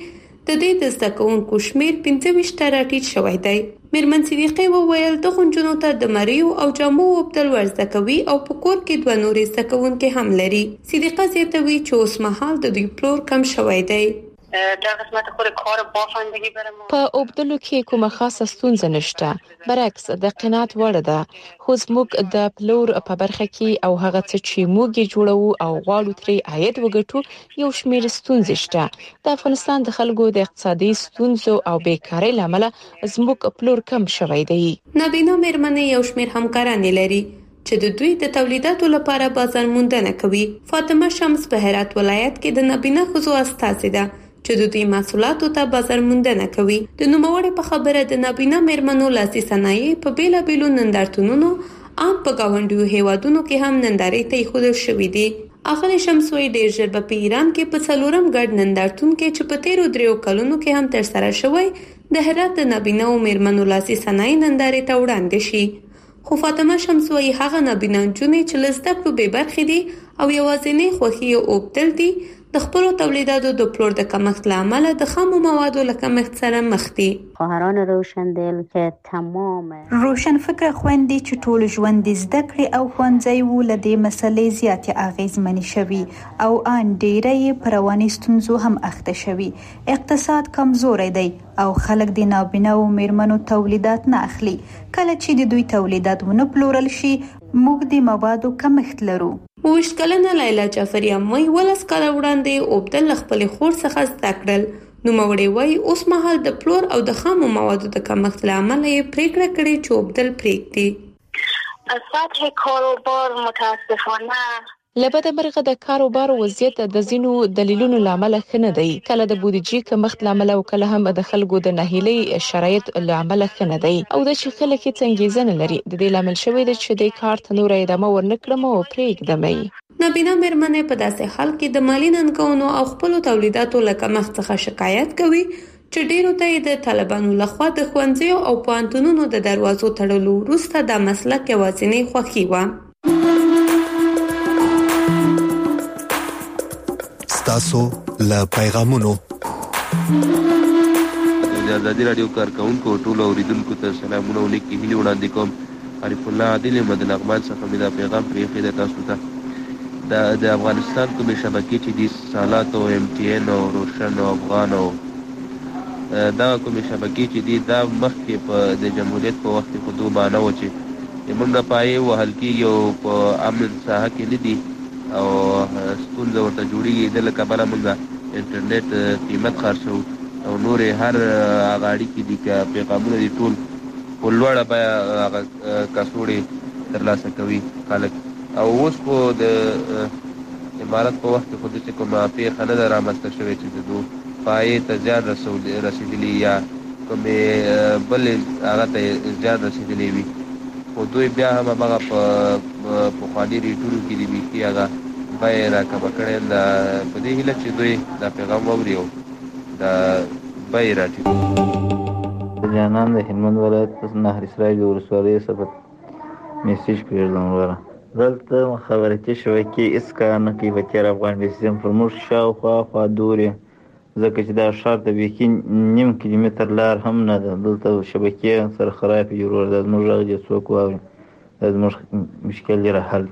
د دې د زده کوونکو شمیر پنځه ویشت ته راټیټ شوی دی. میرمن صدیقې وویل دغو نجونو ته د مریو او جامو اوبدل ور زده کوي او په کور کې دوه نورې زده کوونکې هم لري. صدیقه زیاتوي چې اوس مهال د دوی پلور کم شوی دی. در قسمت خود کار بافندگی برام په اوبدلو کې کومه خاصه ستونزه نشته، برعکس د قناعت وړ ده. خو زموږ د پلور په برخه کې او هغه څه چې موږ جوړو او غواړو ترې عاید وګټو یو شمېر ستونزې شته. د افغانستان د خلکو د اقتصادي ستونزو او بیکارۍ لامل زموږ پلور کم شوی دی. نابینا میرمنې یو شمېر همکارانې لري چې د دوی د تولیداتو لپاره بازار موندنه کوي. فاطمه شمس په هرات ولایت کې د نابینا ښځو استازې ده چې د دوی محصولاتو ته بازار موندنه کوي. د نوموړې په خبره د نابینا میرمنو لاسي صنایع په بیلابیلو نندارتونونو عام په ګاونډیو هیوادونو کې هم نندارې ته ایښودل شوي دي. اغلې شمسوي ډېر ژر به په ایران کې په څلورم ګډ نندارتون کې چې په تیرو دریو کلونو کې هم ترسره شوی د هرات د نابیناو میرمنو لاسي صنایع نندارې ته وړاندې شي. خو فاطمه شمسوي هغه نابینا نجونې چې له زده کړو بې برخې دي او یوازینۍ خوښي یې اوبدل دي د خپلو تولیداتو د پلور د کمښت له امله د خامو موادو له کمښت سره مخ دي. خواهران روشندل که تمام روشن فکر خويندې چې ټول ژوند زده کړې او ښوونځي و له دې مسلې زیاتې اغیزمنې شوي او ان ډېرې په رواني ستونزو هم اخته شوي. اقتصاد کمزوری دی او خلک د نابیناو میرمنو تولیدات نه اخلي. کله چې د دوی تولیدات ونه پلورل شي موږ د موادو کمښت لرو. ویشت کلنه لیلا جعفری اموي ولس کاله وړاندې اوبدل خپل خور څخه زده کړل. نوموړې وایي اوس مهال د پلور او د خامو موادو د کمښت له امله یې پریکړه کړې چې اوبدل پرېږدي. سطح کاروبار متاسفانه لبد مرغه د کاروبار وضعیت د ځینو دلیلونو لامل خنه دی. کله د بودیجې کمښت لامل او کله هم د خلکو د ناهیلۍ شرایط لامل خنه دی او د چې خلک څنګه نه لري د دې لامل شوی دی چې د کار ته نور ادامه ورنکړم او پرېږدم. نابینا میرمنې په داسې حال کې د مالی ننګونو او خپل تولیداتو له کمښت څخه شکایت کوي چې ډیرو ته د طالبانو لخوا د ښوونځیو او پوهنتونونو د دروازو تړلو وروسته د مسلک یوازینۍ خوښي وه. تاسو له پیغامونو د ازادي رادیو کارکونکو ټول اوریدونکو ته سلامونه او نیکی هیلې وړاندې کوم. عارف الله عادل مدن اغمان څخه مې دا پیغام پرېښی دی تاسو ته. د د افغانستان کومې شبکې چې دي سالات او ایم ټي ان او روشن او افغان او دا کومې شبکې چې دي دا مخکې په د جمهوریت په وخت کې خو دومره نه و چې موږ پایې وهل کېږي او په امن ساحه کې نه دي او ستونزه ورته جوړیږي. د له کبله موږ انټرنیټ قیمت خرڅوو او نورې هر هغه اړیکې دي که پیغامونه دي ټول په لوړه بیه هغه کڅوړې ترلاسه کوي خلک. او اوس خو د امارت په وخت کې خو داسې کومه پېښه نه ده رامنځته شوې چې د دو پایې ته زیان رسېدلي یا کومې بلې هغه ته زیان رسېدلی وي. خو دوی بیا هم همغه په پخواني ریټونو کې دي بیخي هغه بیې راکمه کړې ده په دې هیله چې دوی دا پیغام واوري او دا بیې راټیټوي. جانان د هلمند ولایت نهر اسرائیل ولسوالۍ څخه میسیج کړی وره دلته مخابراتي شبکې هېڅ کار نه کوي په تېر افغان سیستم پر موږ شاوخوا خوا دورې ځکه چې دا ښار ته بیخي نیم کیلومتر لار هم نه ده. دلته شبکې سره خرابې جوړول دا زموږ غږ چې څوک واوري دا زموږ مشکل یې حل.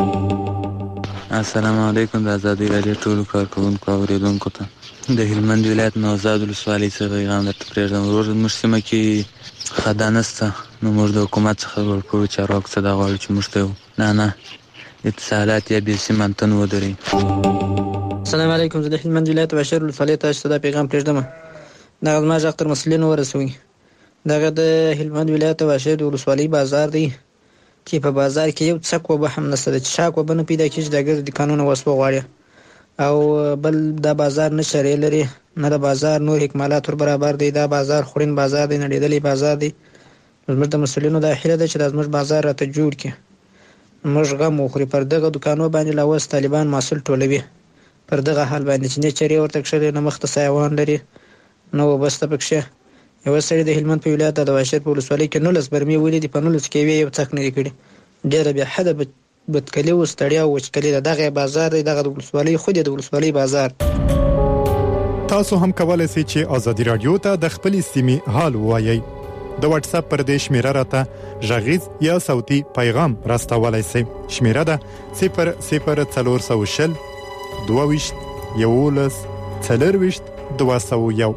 السلام علیکم. د ازادي رادیو ټولو کارکوونکو او اورېدونکو ته د هلمند ولایت نوزاد ولسوالۍ څخه پیغام درته پرېږدم. ورور زموږ سیمه کې خدانه شته نو موږ د حکومت څخه ورپورې چارواکو څخه دا غواړو چې موږ ته نه نه اتصالات یا بېسیم انتن ودرېږي. السلام علیکم. زه د هلمند ولایت بشیر ولسوالۍ ته چې دا پیغام پرېږدم دغه زما غږ تر مسؤلینو ورسوي. دغه د هلمند ولایت بشیر ولسوالۍ بازار دی چې په بازار کې یو څک وبه هم نشته چې شاک وبه نه پیدا کېږي د ګرد قانون وسو غواړي او بل دا بازار نه شری لري نه د بازار نور اکمالات ور برابر دی. دا بازار خورین بازار دی نړیدلی بازار دی. زموږ د مسؤلینو دا هیله ده چې د زموږ بازار راته جوړ کړي. موږ غم وخوري پر دغه دکانو باندې لاوس طالبان محصول ټولوي پر دغه حال باندې چې نه چری ورته کښلې نه مخته سایوان لري نو وبسته پکښه. یو سړی د هلمند په ولایت د بشیر په ولسوالۍ کې نولس برمې ولیدي په نولس کې یو څک نه کړي. ډېره بیا حد بدکلي او ستړیا او وچکلي دغه بازار دی. دغه د ولسوالۍ خو د ولسوالۍ بازار تاسو هم کولای شئ چې ازادي رادیو ته د خپل سیمې حال ووایي. د واتس اپ پر دې شمیره راته ژغیز یا صوتي پیغام راستولای شئ. شمیره ده صفر صفر څلور سوه شل دوه ویشت یولس څلور ویشت دوه سوه یو.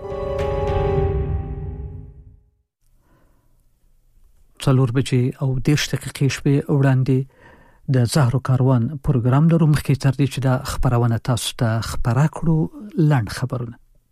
څلور بجې او دېرش دقیقې شپې وړاندې د زهرو کاروان پروګرام لرو. مخکې تر دې چې د خبرونه تاسو ته خبره کړو لاند خبرونه.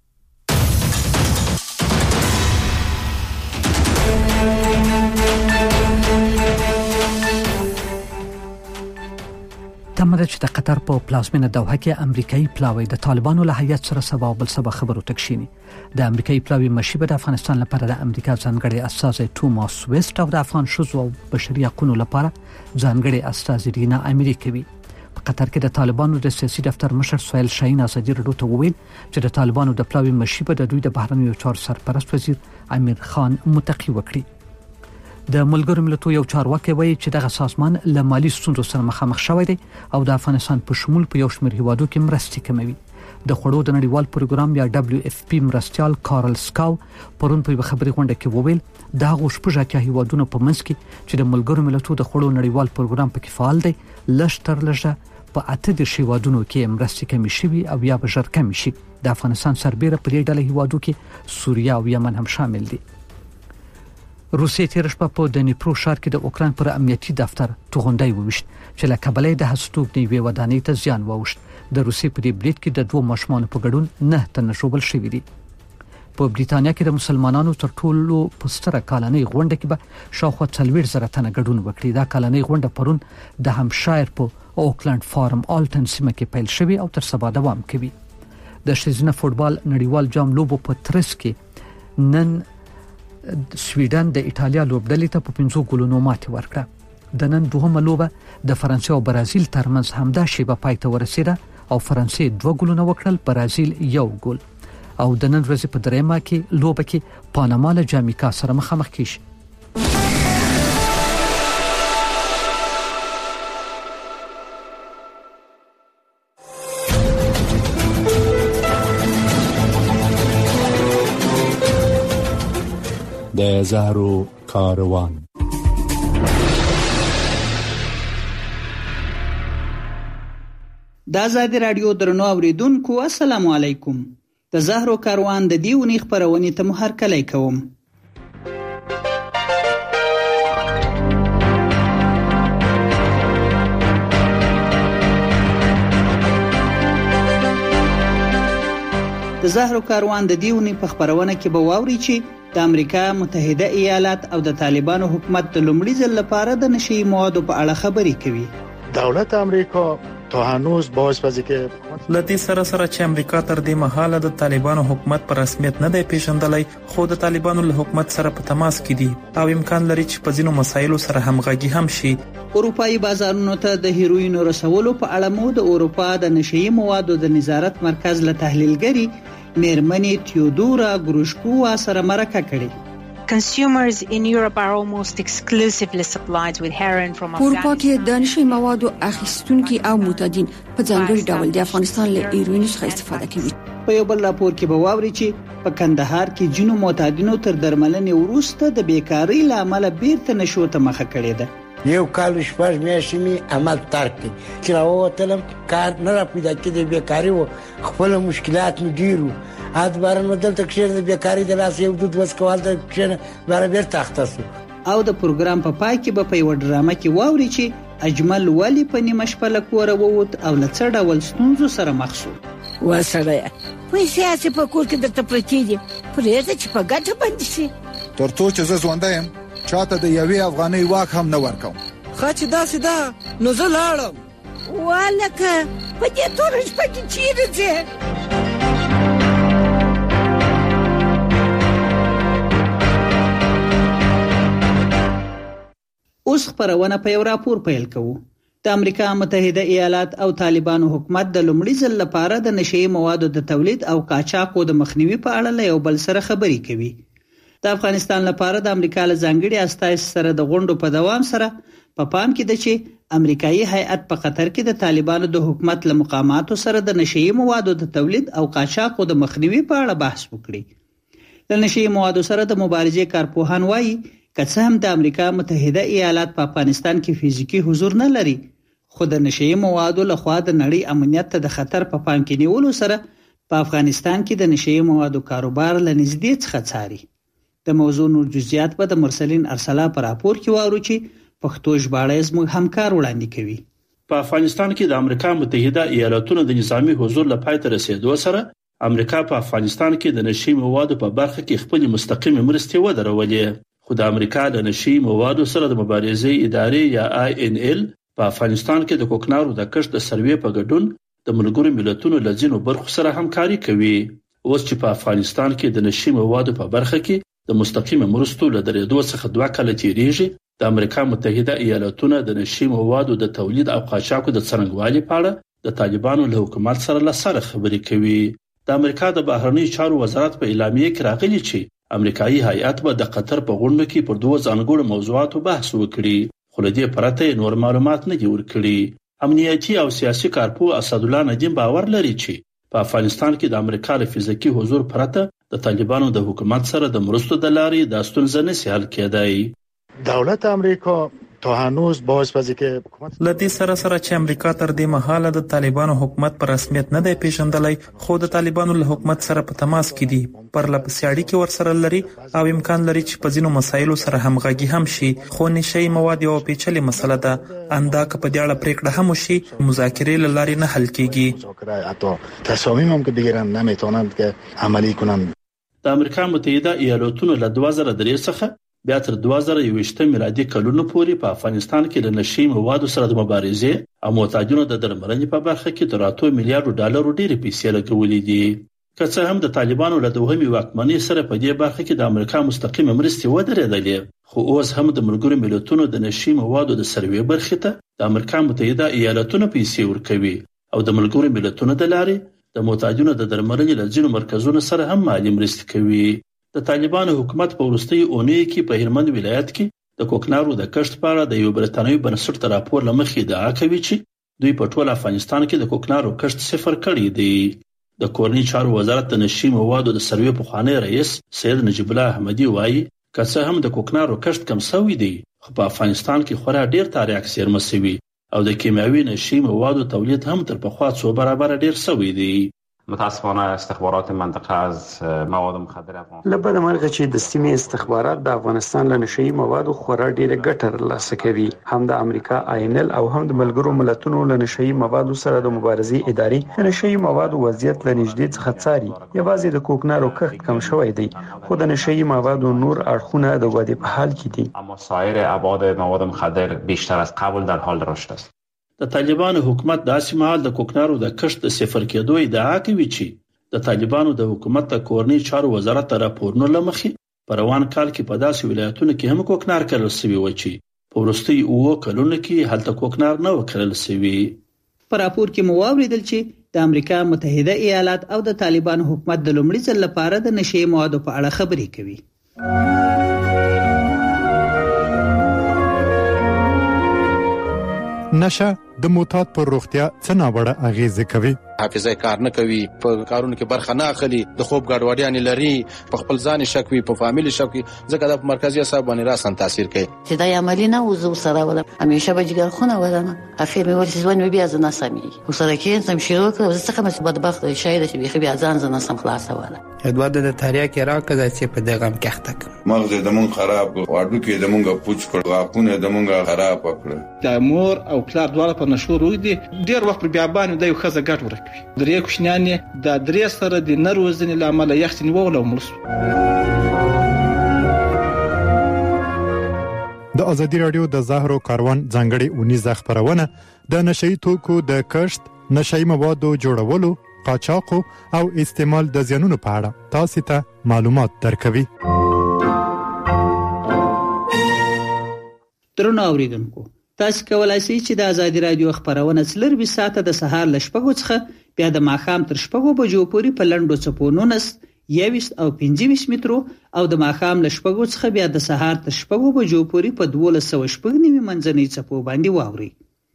تمره چې د قطر په پلازمینه دوحه کې امریکایي پلاوی د طالبانو له هیئت سره سبا بل سبا خبرو تکشینی. د امریکایي پلاوی مشیبه د افغانستان لپاره د امریکا ځانګړي استازي توماس ویست او د افغان شوزو او بشري حقوقو لپاره ځانګړي استازي رینا امریکا کوي. په قطر کې د طالبانو د سیاسي دفتر مشر سهیل شاهین ازادي راډیو ته وویل چې د طالبانو د پلاوی مشیبه د دوی د بهرنیو چارو سرپرست وزیر امیر خان متقی وکړي. د ملګرو ملتونو یو چارواکي وایي چې دغه سازمان له مالی ستونزو سره مخامخ شوی دی او د افغانستان په شمول په یو شمېر هیوادو کې مرستې کموي. د خوړو د نړیوال پروګرام یا دبليو اف پی مرستيال کارل سکاو پرون په خبري غونډه کې وویل دا غوښپږه کې هیوادونو په منځ کې چې د ملګرو ملتونو د خوړو نړیوال پروګرام پکې فعال دی لشتر لږه په اته د هیوادونو کې مرستې کمی شوي او یا به ژر کمی شي. د افغانستان سربېره په دې ډله هیوادو کې سوریه او یمن هم شامل دي. روسیې تیر شپه په دنیپرو ښار کې د اوکران پر امنیتي دفتر توغندۍ وویشت چې له کبلې د هستوګ نیوي ودانۍ ته زیان واوښت. د روسیې په دې بریټ کې د دوه ماشومان په ګډون نه تنه شوبل شوې دي. په بریټانیا کې د مسلمانانو تر ټولو پستره کالنۍ غونډه کې به شاوخوا څلوېښت زره تنه ګډون وکړي. دا کالنۍ غونډه پرون د همشایر په اوکلند فارم آلټن سیمه کې پیل شوې او تر سبا دوام کوي. د ښځینه فوټبال نړیوال جام لوبو په ترڅ کې نن سویډن د ایټالیا لوبډلې ته په پنځو ګولونو ماتې ورکړه. د نن دوهمه لوبه د فرانسې او برازیل ترمنځ همدا شیبه پای ته ورسېده او فرانسې دوه ګولونه وکړل، برازیل یو ګول. او د نن ورځې په درېمه کې لوبه کې پاناما له جامیکا سره مخامخ کیږي. د زهرو کاروان. د آزادي رادیو درنو اوریدونکو السلام علیکم. د زهرو کاروان د دیونی خبرونه ته مو هرکلی کوم. د زهرو کاروان د دیونی په خبرونه کې به واوري چې د امریکا متحده ایالات او د طالبانو حکومت د لومړي ځل لپاره د نشي موادو په اړه خبرې کوي. دولت امریکا تا هنوز باعث پزی که لدی سره سره چې امریکا تر دې مهاله د طالبانو حکومت پر رسمیت نه دی پیژندلای، خو د طالبانو له حکومت سره په تماس کې دي او امکان لري چې په ځینو مسایلو سره همغږي هم شي. اروپאי بازارونو ته د هیروینو رسولو په اړه مو د اروپا د نشي موادو د نظارت مرکز له تحلیلګری میرمنې تیودورا ګروشکووا سره مرکه کړې. Consumers in Europe are almost exclusively supplied with heroin from Afghanistan. اروپا کې د نشي موادو اخیستونکي او معتادین په ځانګړي ډول د افغانستان له هیروین څخه استفاده کوي. په یو بل راپور کې به واوري چې په کندهار کې جنو معتادینو تر درملنې وروسته د بیکاری لامل بیرته نشو ته مخه کړې ده. یو کال شپږ میاشتې می عمل ترک چې راووتلم کار نه را پیدا کېده، بیکاری و خپل مشکلات مې ډیرو اد بارنو دلته کښې د بیکاری د لاس یو دود وس کول د کښې بار بیر تخته سو. او د پروګرام په پای کې به په یو ډرامه کې واوري چې اجمل ولی په نیمه شپه له کوره ووت او له څه ډول ستونزو سره مخ شو. وسړی پیسې چې په کور کې درته پرتې دي پرېږده چې په ګټه باندې شي. تر څو چې زه ژوندی یم چاته د یوې افغانۍ واک هم نه ورکوم. ښه چې داسې ده نو زه لاړم. والکه په دې توره شپه کې چیرې ځې؟ اوس خبرونه په یو راپور پیل کوو. د امریکا متحده ایالات او طالبانو حکومت د لومړي ځل لپاره د نشئی موادو د تولید او قاچاقو د مخنیوي په اړه له یو بل سره خبرې کوي. د افغانستان لپاره د امریکا له ځانګړي استازي سره د غونډو په دوام سره په پام کې ده چې امریکایي هیئت په قطر کې د طالبانو د حکومت له مقاماتو سره د نشئی موادو د تولید او قاچاقو د مخنیوي په اړه بحث وکړي. د نشئی موادو سره د مبارزې کارپوهان وایي که څه هم د امریکا متحده ایالات په افغانستان کې فزیکی حضور نه لري، خو د نشئی موادو له خوا د نړۍ امنیت ته د خطر په پام کې نیولو سره په افغانستان کې د نشئی موادو کاروبار له نږدې څخه څاري. د موضوع نور جزئیات په د مرسلین ارسلا پر راپور کې واورو چې پښتو ژباړه زموږ همکار وړاندې کوي. په افغانستان کې د امریکا متحده ایالاتونو د نظامی حضور له پای ته رسیدو سره امریکا په افغانستان کې د نشئی موادو په برخه کې خپل مستقیم مرستې ودرولې، خو د امریکا د نشئی موادو سره د مبارزې ادارې یا آی ان ایل په افغانستان کې د کوکنارو د کښت د سروې په ګډون د ملګرو ملتونو له ځینو برخو سره همکاري کوي. اوس چې په افغانستان کې د نشئی موادو په برخه کې د مستقیم مرستو له درېدو څخه دوه کاله تیریږي، د امریکا متحده ایالاتونو د نشئی موادو د تولید او قاچاقو د څرنګوالي په اړه د طالبانو له حکومت سره له سره خبرې کوي. د امریکا د بهرنی چارو وزارت په اعلامیه کې راغلي چې امریکایي هیئت به د قطر په غونډه کې پر دوه ځانګړو موضوعاتو بحث وکړي، خو له دې پرته نور معلومات نه دي ورکړي. امنیتي او سیاسي کارپوه اسدالله ندیم باور لري چې په افغانستان کې د امریکا له فزیکی حضور پرته د طالبانو د حکومت سره د مرستو د لارې د ستونزې نشي حل کېدای. دولت امریکا تا هنوز باعث پزی که حکومت لدی سره سره چې امریکا تر دې مهاله د طالبانو حکومت پر رسمیت نه دی پیژندلای، خو د طالبانو له حکومت سره په تماس کې دي، پر لپسې اړیکې ورسره لري او امکان لري چې په ځینو مسایلو سره همغږي هم شي. خو نشئی مواد یو پیچلې مسله ده، اندا که په دې اړه پریکړه هم وشي مذاکرې له لارې نه حل کیږي. حتی تصامیم هم که بگیرن نمیتونند که عملی کنند. د امریکا متحده ایالاتونو له دوه زره درې څخه بیا تر دوه زره یوویشت میلادي کلونو پورې په افغانستان کې د نشئی موادو سره د مبارزې او معتادینو د درملنې په برخه کې تر اته میلیارډ ډالر ډېرې پیسې لګولې دي. که څه هم د طالبانو له دوهمې واکمنۍ سره په دې برخه کې د امریکا مستقیم مرستې ودرېدلې، خو اوس هم د ملګرو ملتونو د نشئی موادو د سروې برخې ته د امریکا متحده ایالاتونو پیسې ورکوي او د ملګرو ملتونو د لارې د معتادینو د درملنې له ځینو مرکزونو سره هم مالي مرستې کوي. د طالبانو حکومت په وروستي اونۍ کې په هلمند ولایت کې د کوکنارو د کښت په اړه د یو برتانوي بنسټ تر راپور لمخې ادعا کوي چې دوی په ټول افغانستان کې د کوکنارو کښت صفر کړی دی. د کورنۍ چارو وزارت د نشئی موادو د سروې پخوانی رئیس سید نجیب الله احمدي وایي که څه هم د کوکنارو کښت کم شوی دی، خو په افغانستان کې خورا ډیر تاریخ زیرمه شوی او د کیمیاوي نشئی موادو تولید هم تر پخوا څو برابر ډیر شوی دی. متاسفانه استخبارات منطقه از مواد مخدر افغانستان لبد مرغه چې د سیمې استخبارات د افغانستان له نشئی موادو خورا ډیره ګټه ترلاسه کوي. هم د امریکا آی ان ایل او هم د ملګرو ملتونو له نشئی موادو سره د مبارزې ادارې د نشئی موادو وضعیت له نږدې څخه څاري. یوازې د کوکنارو کښت کم شوی دی، خو د نشئی موادو نور اړخونه د ودې په حال کې دي. اما سایر ابعاد مواد مخدر بیشتر از قبل در حال رشد است. د طالبانو حکومت داسې مهال د کوکنارو د کښت د صفر کېدو ادعا کوي چې د طالبانو د حکومت د کورنۍ چارو وزارت ته راپورونه لمخې په روان کال کې په داسې ولایتونو کې هم کوکنار کرل شوي و چې په وروستي اووه کلونو کې هلته کوکنار نه و کرل شوي. په راپور کې مو واوریدل چې د امریکا متحده ایالات او د طالبانو حکومت د لومړي ځل لپاره د نشئی موادو په اړه خبرې کوي. نشه د معتاد پر روغتیا څه ناوړه اغیزه کوي. حافظه کار نه کوي، په کارونو کې برخه نه اخلي، د خوب ګډوډیان لري، په خپل ځان شک وي، په فامیل شک وي، ځکه د مرکزی اعصاب باندې راسن تاثیر کوي. چې دا عملی نه وزو سره ولا همیشه به جګر خونه ولنه افیر مې ورته ځوان بیا ځنه سمي وسره کې سم شروع کړ زه څنګه مې بدبخت شاید چې بیا بیا ځان ځنه سم خلاص ولا ادوار د تاریخ کې راکړه چې په دغه مکحتک مغز د مون خراب واډو کې د مونږه پوچ کړ غاپونه د مونږه خراب کړ. د مور او پلار دواړه په نشو روي دي ډیر وخت بیا باندې د یو خزه ګټ ورکوي. درې کوښنانې د درې سره د نروزنې لامل یختنی وول او مرس. د ازادي رادیو د زهرو کاروان ځانګړي اونیزه خبرونه د نشئی توکو د کښت، نشئی موادو جوړولو، قاچاقو او استعمال د زیانونو په اړه تاسو ته معلومات درکوي. درنو اوریدونکو، تاسو کولای شئ چې د ازادي رادیو خبرونه څلور ساعته د سهار ل شپږو څخه بیا د ماښام تر شپږو بجو پورې په لنډو څپو نونس یویس او پنځه مترو او د ماښام له شپږو څخه بیا د سهار تر شپږو بجو پورې په دولس سوه شپږ نوي منځنۍ څپو باندې واوري.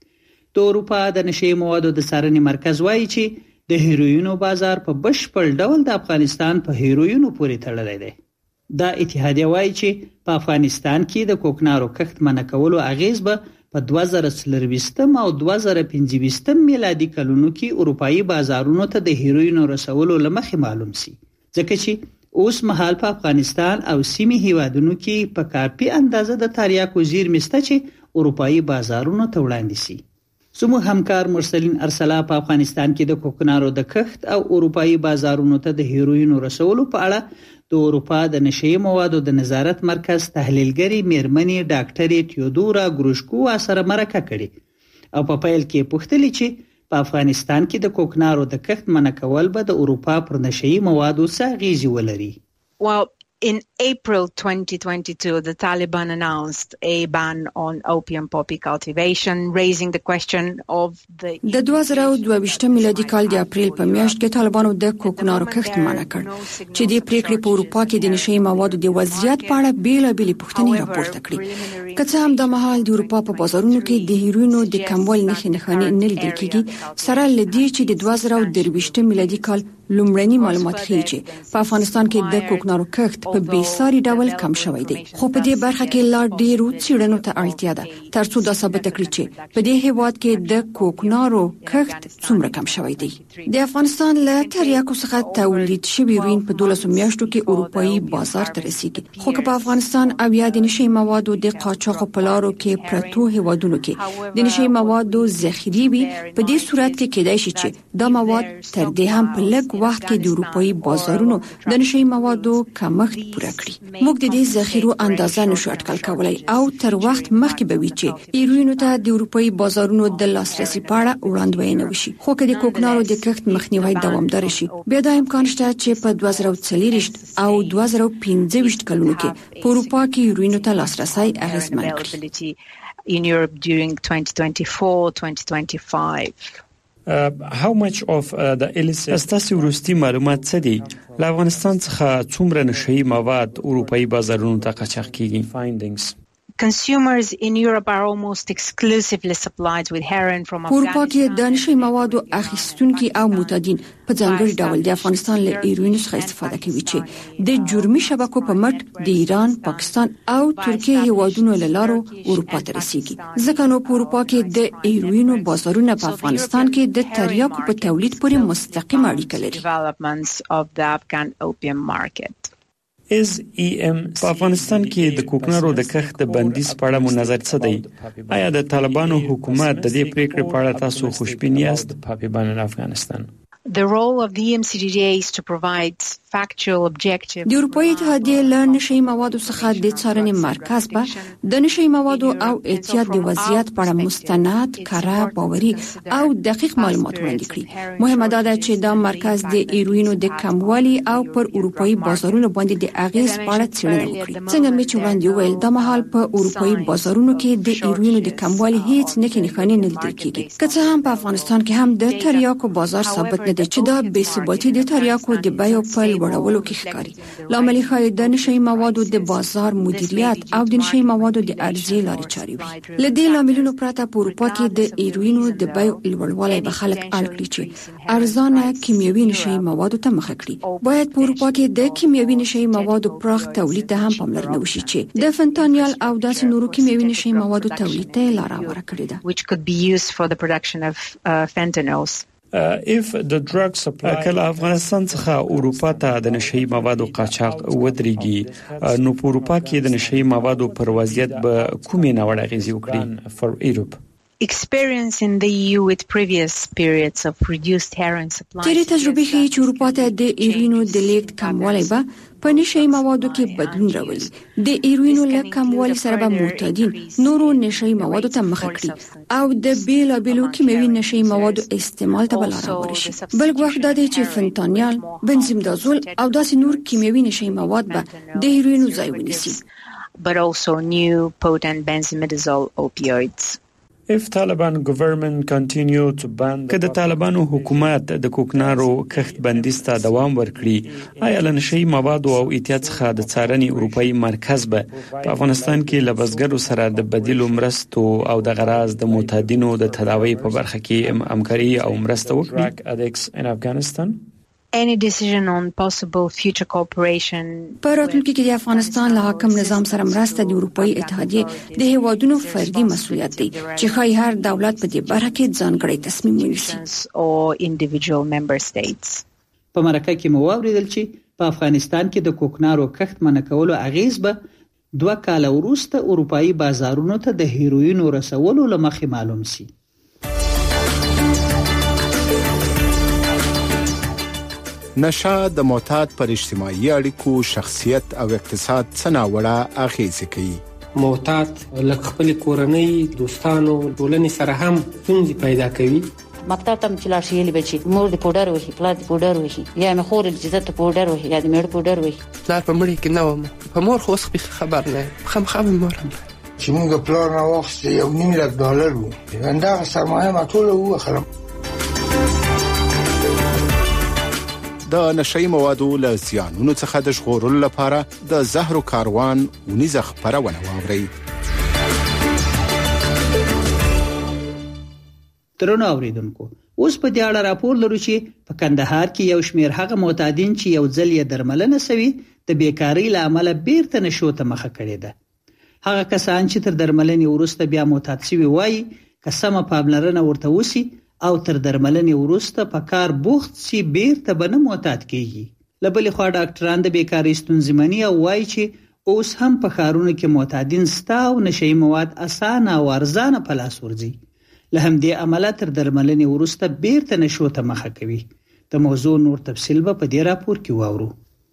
د اروپا د نشي موادو د څارنې مرکز وایي چې د هیروینو بازار په بشپړ ډول د افغانستان په هیروینو پورې تړلی دی. دا اتحادیه وایي چې په افغانستان کې د کوکنارو کښت منع کولو اغیز به په دوه زره څلرویشتم او دوه زره پنځویشتم میلادي کلونو کې اروپایي بازارونو ته د هیروینو رسولو له مخې معلوم سي، ځکه چې اوس مهال په افغانستان او سیمې هیوادونو کې په کافي اندازه د تریاکو زیرمې شته چې اروپایي بازارونو ته وړاندې سي. زموږ همکار مرسلین ارسلا په افغانستان کې د کوکنارو د کښت او اروپایي بازارونو ته د هیروینو رسولو په اړه د اروپا د نشي موادو د نظارت مرکز تحلیلګری میرمنې ډاکټرې تیودورا ګروشکو سره مرکه کړې او په پیل کې پوښتلې چې په افغانستان کې د کوکنارو د کښت منع کول به د اروپا پر نشي موادو څه اغیزې ولري. Well, in April twenty twenty-two, the Taliban announced a ban on opium poppy cultivation, raising the question of the... د دوه زره دوه ویشتم میلادي کال د اپریل په میاشت کې طالبانو د کوکنارو کښت منع کړ چې د پریکړې په اروپا کې د نشي موادو د وضعیت په اړه بیلابېلې پوښتنې راپورته کړې. که څه هم د مهال د اروپا په بازارونو کې د هیروینو د کموالي نښې نښانې نه لیدل کېږي، سره له دې چې د دوه زره درویشتم میلادي کال لومړني معلومات ښیي چې په افغانستان کې د کوکنارو کښت په بېساري ډول کم شوی دی، خو په دې برخه کې لا ډېرو څېړنو ته اړتیا ده ترڅو دا ثابت کړي چې په دې هېواد کې د کوکنارو کښت څومره کم شوی دی. د افغانستان له تریاکو څخه تولید شوی هیروین په دولسو میاشتو کې اروپایي بازار ته رسیږي، خو که په افغانستان او یا د نشي موادو د قاچاقو په لارو کې پرتو هېوادونو کې د نشي موادو ذخیرې وي، په دې صورت کې کېدای شي چې دا مواد تر دې هم په لږ وخت کې د اروپایي بازارونو د نشي موادو کمښت پوره کړي. موږ د دې ذخیرو اندازه نشو اټکل کولای او تر وخت مخکې به وي چې هیروینو ته د اروپایي بازارونو د لاسرسي په اړه وړاندوینه وشي. خو که د کوکنارو د کښت مخنیوی دوامدار شي، بیا دا امکان شته چې په دوه زره څلوېښت او دوه زره پنځه ویشت کلونو کې په اروپا کې هیروینو ته لاسرسی اغیزمن کړي. In Europe during twenty twenty-four twenty twenty-five. Uh, how much of uh, the illicit استاسي وروستي معلومات څه دي؟ له افغانستان څخه څومره نشئی مواد اروپایي بازارونو ته قاچاق کیږي؟ findings Consumers in Europe are almost exclusively supplied with heroin from Afghanistan. اروپا کې د نشئی موادو اخیستونکي او معتادین په ځانګړي ډول د افغانستان له هیروینو څخه استفاده کوي چې د جرمي شبکو په مټ د ایران، پاکستان او ترکیه هیوادونو له لارو اروپا ته رسیږي. ځکه نو په اروپا کې د هیروینو بازارونه په افغانستان کې د تریاکو په تولید پورې مستقیم اړیکه لري. Developments of the Afghan opium market. از ای ام په افغانستان کې د کوکنارو د کښت د بندیز په اړه مو نظر څه دی؟ آیا د طالبانو حکومت د دې پریکړې په اړه تاسو خوشبین یاست؟ پاپیبان افغانستان The role of the E M C D D A is to provide factual objective. د اروپایي اتحادیې له نشئی موادو څخه د څارنې مرکز به د نشئی موادو او احتیاط د وضعیت په اړه مستند، کره، باوري او دقیق معلومات وړاندې کړي. مهمه دا ده چې دا مرکز د هیروینو د کموالي او پر اروپایي بازارونو باندې د اغیز په اړه څېړنه وکړي. څنګه مې چې وړاندې وویل، د مهال په اروپایي بازارونو کې د هیروینو د کموالي هیڅ نښې نښانې نه لیدل کېږي. که څه هم په افغانستان کې هم د تریاکو بازار ثابت نه دی چې دا بې ثباتي د تریاکو د بیو په لوړولو کې ښکاري. لامل یې ښایي د نشئی موادو د بازار مدیریت او د نشئی موادو د عرضې لارې چارې وي. له دې لاملونو پرته په اروپا کې د هیروینو د بیو لوړوالی به خلک اړ کړي چې ارزانه کیمیاوي نشئی موادو ته مخه کړي. باید په اروپا کې د کیمیاوي نشئی موادو پراخ تولید ته هم پاملرنه وشي چې د فنتانیل او داسې نورو کیمیاوي نشئی موادو تولید ته لار هواره کړې ده. Which could be used for the production of uh, fentanyls. Uh, if the drug supply کله افغانستان څخه اروپا ته د نشئی موادو قاچاق ودرېږي، نو په اروپا کې د نشئی موادو پر وضعیت به کومې ناوړه اغیزې وکړي؟ for Europe Experience in the E U with previous periods of reduced heroin supply. تیرې تجربې ښیي چې اروپا ته د هیروینو د لیږد کموالی به په نشئی موادو کې بدلون راولي. د هیروینو له کموالي سره به معتادین نورو نشئی موادو ته مخه کړي او د بیلابیلو کیمیاوي نشئی موادو استعمال ته به لار هواره شي. بل ګواښ دا دی چې فنتانیل، بنزیمدازول او داسې نور کیمیاوي نشئی مواد به د هیروینو ځای ونیسي. But also new potent benzimidazole opioids. If Taliban government continue to ban که د طالبانو حکومت د کوکنارو کښت بندیز ته دوام ورکړي، آیا له نشهیي موادو او احتیاط څخه د څارنې اروپایي مرکز به په افغانستان کې له بزګرو سره د بدیلو مرستو او د غراض د معتادینو د تداوی په برخه کې همکاري او مرسته وکړي؟ Any decision on possible future cooperation په راتلونکي کې د افغانستان له حاکم نظام سره مرسته د اروپایي اتحادیې د هیوادونو فردي مسؤلیت دی چې ښایي هر دولت په دې برخه کې ځانګړی تصمیم ونیسي. or individual member states. په مرکه کې مو واوریدل چې په افغانستان کې د کوکنارو کښت منع کولو اغیز به دوه کاله وروسته اروپایي بازارونو ته د هیروینو رسولو لمخې معلوم شي. نشه د معتاد پر اجتماعي اړیکو، شخصیت او اقتصاد څه ناوړه اغیزې کوي. معتاد لکه خپل کورنۍ، دوستانو، ټولنې سره هم ستونزې پیدا کوي. مکتب ته چې لاړ شي به چې مور د پودر وهي، پلار د پودر وهي، یا مې خور د عزت پودر وهي، یا د مېړه پودر وهي. پلار په مړي کې نه وم، په مور خو څه خبر نه، خامخا مې مور چې موږ پلار نه واخیست یو نیم لک ډالر وو، همدغه سرمایه ما ټوله ووخلم. د نشهیي موادو له زیانونو څخه د ژغورلو لپاره د زهرو کاروان ونیزه خپرونه واورئ. درنو اوریدونکو، اوس په دې اړه راپور لرو چې په کندهار کې یو شمېر هغه معتادین چې یو ځل یې درملنه سوي د بیکارۍ له امله بیرته نشو ته مخه کړې ده. هغه کسان چې تر درملنې وروسته بیا معتاد شوي وایي که سمه پاملرنه ورته وشي او تر درملنې وروسته په کار بوخت شي بیرته به نه معتاد کیږي. له بلې خوا ډاکټران د بیکارۍ ستونزې مني او وایي چې اوس هم په ښارونو کې معتادین سته او نشهیي مواد اسانه او ارزانه په لاس ورځي. له همدې امله تر درملنې وروسته بیرته نشو ته مخه کوي. د موضوع نور تفصیل به په دې راپور کې واورو.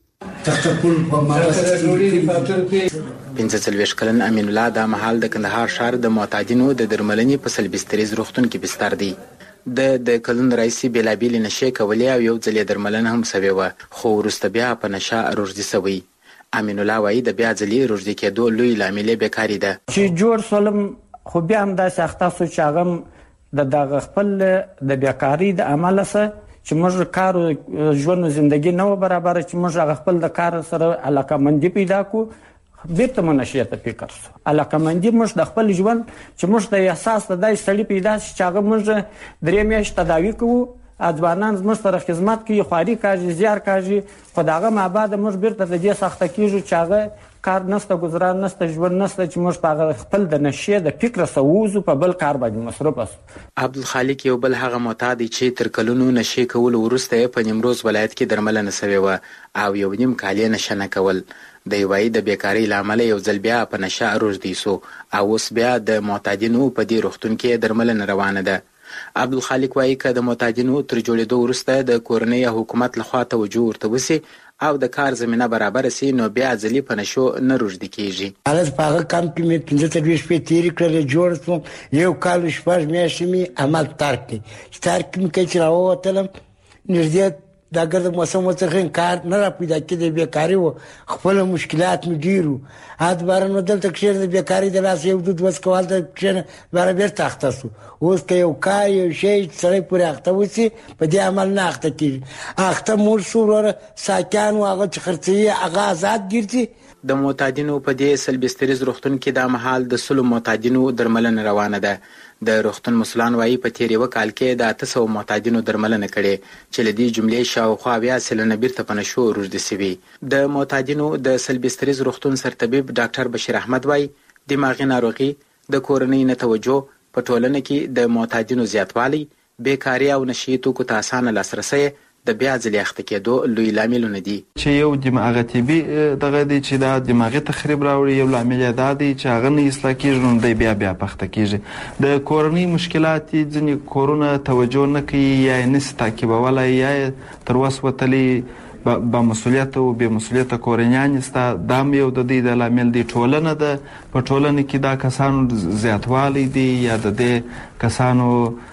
پنځه څلوېښت کلن امین الله دا مهال د کندهار ښار د معتادینو د درملنې په سلبستریز روغتون کې بستر دی. د د کلون رئیسي بیلابیل نشه کولې او یو ځلې درملنه هم سوي و، خو وروسته بیا په نشه روږدي سوی. امین الله وایي د بیا ځلې روږدي کېدو لوی لامل بیکاري ده. چې جوړ سولم خو بیا هم داسې اخته سو چې هغه د دغه خپل د بیکاري د عمله سره چې موږ کار ژوند زندگی نه و برابر، چې موږ هغه خپل د کار سره علاقمندي پیدا کو، بیرته منشیه ته فکر سو. علاقمندي موږ د خپل ژوند چې موږ د احساس د دای سړی پیدا شي چې هغه موږ درې میاشتې تداوی کوو، ځوانان زموږ سره خدمت کوي، خواري کوي، زیار کوي، خو د هغه ما بعد موږ بیرته د دې سخته کیږو چې هغه کار نسته، گزاران نسته، ژوند نسته، چې موږ په خپل د نشې د فکر سووزو په بل کار باندې مصروف اسو. عبدالخالق یو بل هغه معتاد چې تر کلونو نشې کولو وروسته په نیمروز ولایت کې درملنه سوې و او یو نیم کال یې نشه نه کول. د یوای د بیکاری لامل یو ځل بیا په نشه روږدي سو او اوس بیا د معتادینو په دې روغتون کې درملنه روانه ده. عبدالخالق وایي که د معتادینو تر جوړېدو وروسته د کورنۍ حکومت لخوا توجه ورته وسي او د کار زمينه برابر سي نو بیا ځلې په نشو نه روږدي کیږي. حالت په هغه کم کې مې پنځه څلوېښت شپې تېرې کړلې، جوړ شوم، یو کال شپږ میاشتې مې عمل ترک کړ. چې ترک مې کړ چې راووتلم نږدې دا ګرد موسم وڅخه کار نه را پیدا کېدی، بیکاري و، خپل مشکلات مې ډېر وو. هات بارنو دلته کښېر د بیکاري د لاس یو دود وس کول ته کښېنه باره بیرته اخته سو. اوس که یو کار یو شی سړی پورې اخته وسي په دې عمل نه اخته کېږي. اخته مور شو وروره ساکان و هغه چې خرڅوي هغه آزاد ګرځي. د معتادینو په دې سلبستریز روغتون کې دا مهال د سلو معتادینو درملنه روانه ده. د روغتون مسؤلان وایي په تیر یو کال کې د اته سوه معتادینو درملنه کړې چې له دې جملې شاوخوا اویا سلنه بیرته په نشو روږدي سوي. د معتادینو د سلبستریز روغتون سرطبیب ډاکټر بشیر احمد وایي دماغي ناروغي، د کورنۍ نه توجه، په ټولنه کې د معتادینو زیاتوالی، بیکاري او نشي توکو ته اسانه لاسرسی د بیا ځلې اخته کېدو لوی لاملونه دي. چې یو دماغي طبي دغه دی چې دا دماغي تخریب راوړي، یو لامل دا دی چې هغه نه اصلاح کېږي نو دی بیا بیا پخته کېږي. د کورنۍ مشکلات ځینې کورونه توجه نه کوي یا یې نشي تعقیبولی یا یې تر وس وتلي با مسؤلیت او بې مسؤلیته کورنیان ستا دا یو د دې د لامل دی. ټولنه ده، په ټولنه کې دا کسانو زیاتوالی دی یا د دې کسانو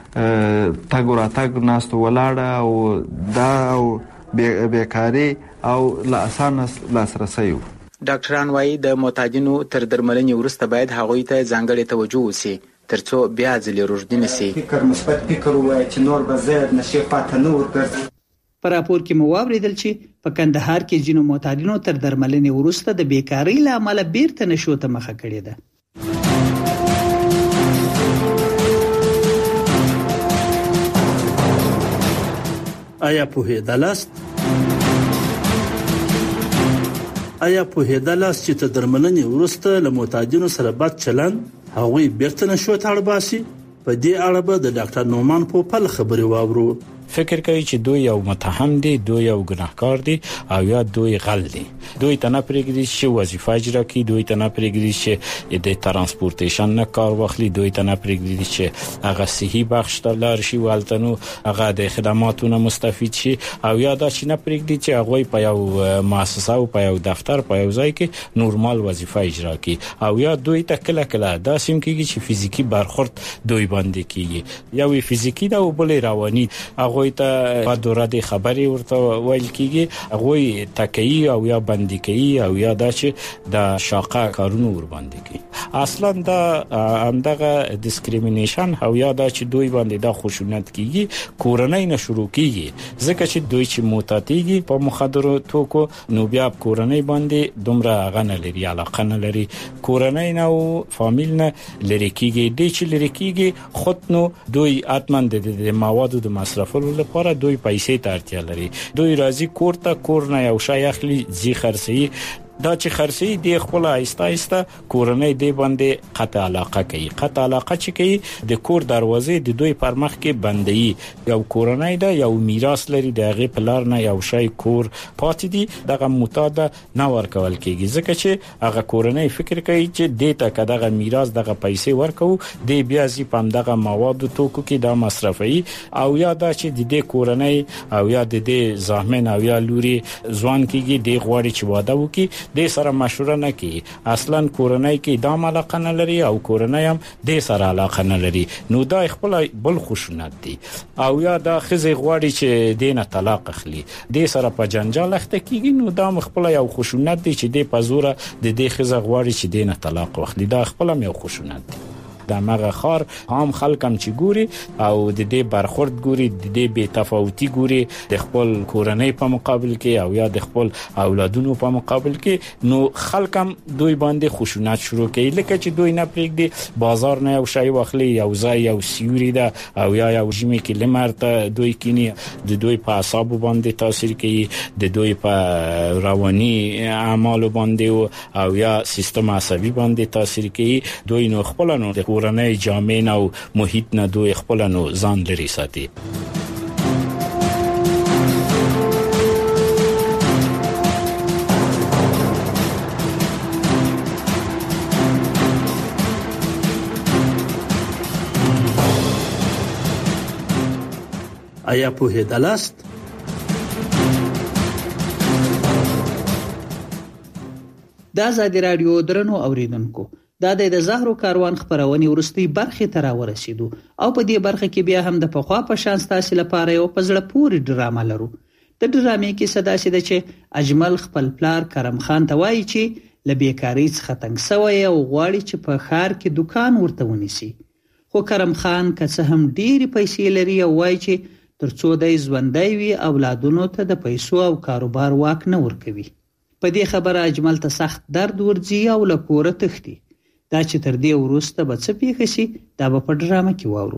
تګ و راتګ ناستو ولاړه او دا او بیکاري او له اسانه لاسرسی و. ډاکټران وایي د معتادینو تر درملنې وروسته باید هغوی ته ځانګړې توجه وسي ترڅو بیا ځلې روږدي نشي. فکر مثبت فکر وای چې نور به زه نشي پاتې نه ورګرځم. په راپور کې مو واوریدل چې په کندهار کې ځینو معتادینو تر درملنې وروسته د بیکاری له امله بیرته نشو ته مخه کړې ده. آیا پوهېدلاست آیا پوهېدلاست چې تر درملنې وروسته له معتادینو سره بد چلند هغوی بیرته نشو ته اړ باسي؟ په دې اړه به د ډاکټر نومان پوپل خبرې واورو. فکر کوي چې دوی یو متهم دي، دوی یو ګناهکار دي او یا دوی غل دي. دوی ته نه پرېږدي چې وظیفه اجرا کړي، دوی ته نه پرېږدي چې د ترانسپورټیشن نه کار واخلي، دوی ته نه پرېږدي چې هغه صحي بخش ته لاړ شي، والته نو هغه د خدماتو نه مستفید شي، او یا دا چې نه پرېږدي چې هغه په یو مؤسسه او په یو دفتر په یو ځای کې نورمال وظیفه اجرا کړي، او یا دوی ته کله کله دا سیم کېږي چې فزیکی برخورد دوی باندې کېږي. یو فزیکی دا او بل رواني. هغه ته په دوره د خبري ورته ویل کېږي، هغه تکي او یا باندې کوي او یا دا چې د شاقه کارونو ور باندې کوي. اصلا دا همدغه ډیسکریمینیشن او یا دا چې دوی باندې دا خشونت کیږي کورنۍ نه شروع کیږي، ځکه چې دوی چې موتاتيږي په مخدرو توکو نو بیا کورنۍ باندې دومره هغه نه لري، علاقه نه لري، کورنۍ نه او فامیل نه لري کیږي. د چې لري کیږي خود نو دوی اتمن د موادو د مصرفولو لپاره دوی پیسې ته اړتیا لري. دوی راځي کور ته، کور نه یو شی اخلي ځي خرڅي، دا چې خرڅي دی خپل آیسته آیسته کورنۍ دی باندې قطع علاقه کوي. قطع علاقه چې کوي د کور دروازې د دوی پر مخ کې بندي. یو کورنۍ دا یو میراث لري، دغه پلار نه یو شی کور پاتې دي، دغه معتاد نه ورکول کیږي، ځکه چې هغه کورنۍ فکر کوي چې دته کداغه میراث دغه پیسې ورکو دی بیا زی پم دغه مواد توکو کې دا مصرفي، او یا دا چې د دې کورنۍ او یا د دې زحمن او یا لوري ځوان کیږي دی غواړي چې واده وکړي، د سره مشوره نه کوي. اصلا کورنۍ کې دا علاقه نه لري او کورنۍ هم د سره علاقه نه لري، نو دا خپل بل خشونت دي. او یا دا خزي غواړي چې دینه طلاق اخلي، د سره په جنجال اخته کیږي، نو دا خپل یو خشونت دي چې د پزوره د دې خزه غواړي چې دینه طلاق واخلي، دا خپل یو خشونت دي. د مغه خار عام خلکم چې ګوري او د دې برخورد ګوري، د دې بے تفاوتي ګوري د خپل کورنۍ په مقابل کې او یا د خپل اولادونو په مقابل کې، نو خلکم دوی باندې خشونت شروع کوي. لکه چې دوی نه پرېږدي بازار نه یو شی واخلي، یو ځای یو سیوري ده او یا یو ژمي کې لمرته دوی کینی، د دوی په اعصاب باندې تاثیر کوي، د دوی په رواني اعمال باندې او یا سیستم عصبي باندې تاثیر کوي. دوی نو خپل نو کورنۍ جامع او محیط نه دوی خپل نو ځان لري ساتي. آیا پوهېدلاست؟ دا ازادي رادیو درنو اوریدونکو، دا د زهرو کاروان خبرونه ورستي برخه تر ورسېدو او په دې برخه کې بیا هم د پخوا په شان ستاسو لپاره یو پزړه پوری ډرامه لرو. د ډرامې کې صدا سي د چې اجمل خپل پلار کرم خان ته وایي چې لبیکاری څخه تنګ سوی او غواړي چې په خار کې دکان ورته ونیسي، خو کرم خان که څه هم ډېری پیسې لري او وایي چې ترڅو د ژوندۍ وي اولادونو ته د پیسو او کاروبار واک نه ورکوي. په دې خبره اجمل ته سخت درد ورځي او له کوره تښتي. دا چې تر دې وروسته به څه پیښ شي دا به په ډرامه کې واورو.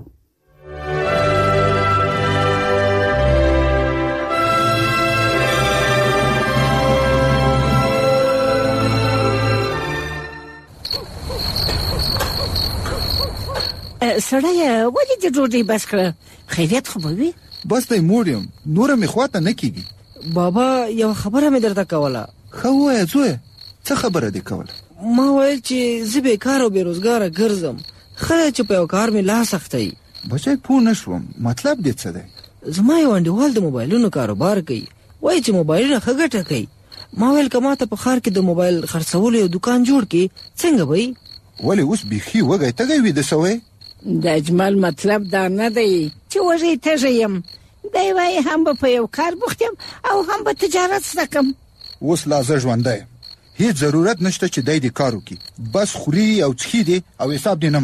سړی ولې د ډوډۍ بس کړه؟ خیریت خو به وي؟ بس دی موړ یم، نوره مې خواته نه کېږي. بابا یو خبره مې درته کوله. ښه ووایه زویه، څه خبره دې کوله؟ ما ویل چې زه بیکار او بیروزګاره ګرځم، خله چې په یو کار مې لاس اختی. بچی پوه نه شوم، مطلب دې څه دی؟ زما یو انډیوال د موبایلونو کاروبار کوي، وایي چې موبایلونه ښه ګټه کوي. ما ویل که ما ته په ښار کې د موبایل خرڅولو یو دوکان جوړ کړي څنګه به وي؟ ولې اوس بیخي وږی تږی ویده سوی؟ د اجمل مطلب دا نه دی چې وږی تږی یم، دی وایي هم به په یو کار بوخت یم او هم به تجارت زده کړم. اوس لا زه ژوندی یم، هیڅ ضرورت نشته چې دی دې کار وکړي، بس خوري او څښي دی او حساب دې نه مني.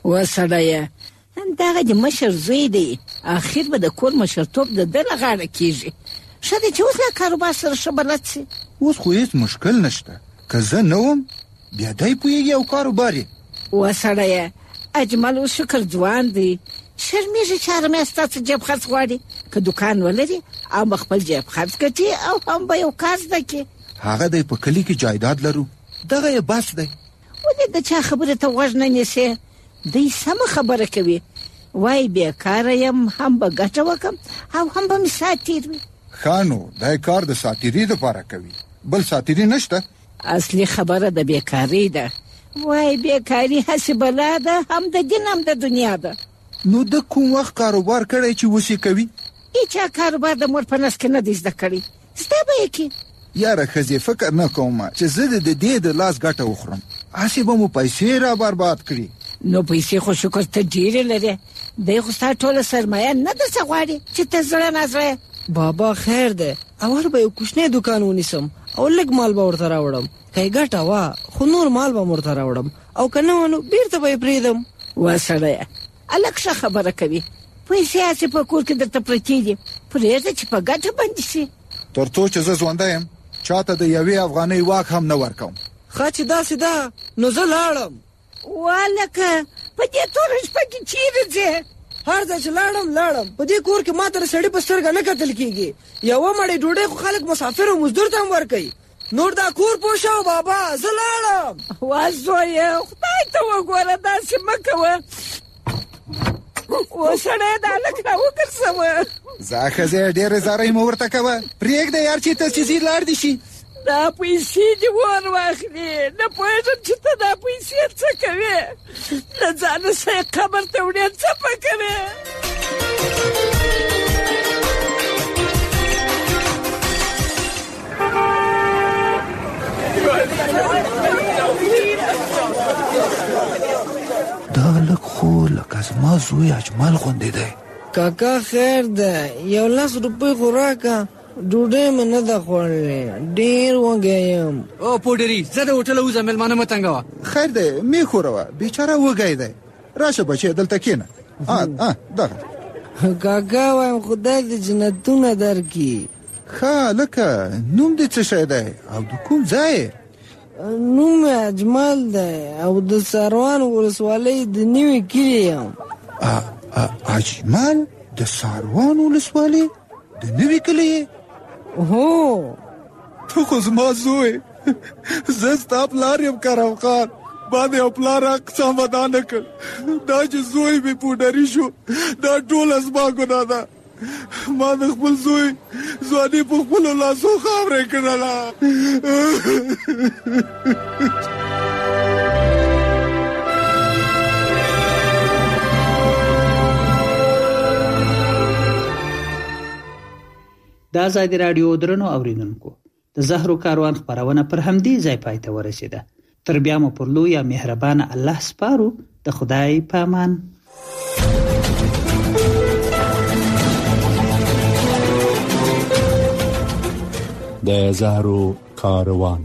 وسړیه دغه د مشر زوی دی، اخر به د کور مشرتوب د ده له غاړه کېږي. ښه دی چې اوس له کاروبار سره ښه بلد شي. اوس خو هېڅ مشکل نشته، که زه نه وم بیا دی پوهېږي او کاروبار یې. وسړیه اجمل اوس شکر ځوان دی، شرمېږي چې هره میاشت ستا څه جیب خرڅ غواړي. که دوکان ولري هم به خپل جیب خرڅ ګټي او هم به یو کار زده کړي. هغه دی په کلي کې جایداد لرو، دغه یې بس دی. ولې د چا خبرې ته غوږ نه نیسې؟ دی سمه خبره کوي، وای بېکاره یم، هم به ګټه وکم او هم به مې ساعت تېر وي. ښه نو دی کار د ساتیري دپاره کوي، بل ساتیري نشته. اصلي خبره د بېکاري ده. وای بېکاري هسې بلا ده، هم د دین هم د دنیا ده. نو د کوم وخت کاروبار کړی چې اوس یې کوي؟ هېچا کاروبار د مور په نس کې نه دی زده کړی، زده به یې کړي. یاره ښځې فکر نه کوم چې زه د دې د لاس ګټه وخورم، هسې به مو پیسې را برباد کړي. نو پیسې خو شکر ته ډېرې لرې، دی خو ستا ټوله سرمایه نه درڅه غواړي چې ته زړه نازړه. بابا خیر دی، اول به یو کوچنی دوکان ونیسم او لږ مال به ورته راوړم، که یې ګټه وه خو نور مال به م ورته راوړم، او که نه وه نو بېرته به یې پرېږدم. وسړیه هلک ښه خبره کوي، پیسې هسې په کور کې درته پرتې دي، پرېږده چې په ګټه بندي شي. تر څو چې زه ژوندی یم چاته د یوې افغانۍ واک هم نه ورکوم. ښه چې داسې ده نو زه لاړم. والکه په دې توره شپه کې چیرې ځې؟ هر ځای چې لاړم لاړم، په دې کور کې ما ته د سړي په سترګه نه کتل کېږي. یوه مړۍ ډوډۍ خو خلک مسافر او مزدور ته هم ورکوي، نور دا کور پوه شو بابا، زه لاړم. وا زویه خدای ته وګوره، داسې مه کوه. وسړی دا هلک را وګرځوه. ځه ښځې ډېرې زارۍ مه ورته کوه، پرېږده یار چې ته چې ځي لاړ دې شي. دا پیسې دې ور واخلي، نه پوهېږم چې ته دا پیسې څه کوې، له ځانه سه یې قبر ته وړې څه په کوې. دا لږ خو لکه زما زوی اجمل غوندې دی. کاکا خیر ده، یو لس روپۍ خو راکه، ډوډۍ مې نه ده خوړلې، ډېر وږی یم. او پوډري زه د هوټله وځم، مېلمانه مه تنګوه. خیر دی مې خوروه، بیچاره وږی دی، راشه بچی دلته کښېنه. دغه کاکا وایم خدای دې جنتونه درکړي. ښه لکه نوم دې څه شی دی او د کوم ځای؟ نوم مې اجمل دی او د ساروان ولسوالۍ د نوي کلي یم. اجمل د ساروان ولسوالۍ د نوي کلي؟ هو ته خو زما زوی، زه ستا پلار یم کرم خان، ما د یو پلار حق څه ادا نه کړ، دا چې زوی مې پوډري شو دا ټوله زما ګناه ده. ما د خپل زوی ځواني په خپلو لاسو خاورې کړله. د آزادي راډیو درنو اوریدونکو، د زهرو کاروان خبرونه پر همدې ځای پای ته ورسېده. تر بیا مو پر لوی مهربانه الله سپارو. د خدای په امان. د زهرو کاروان.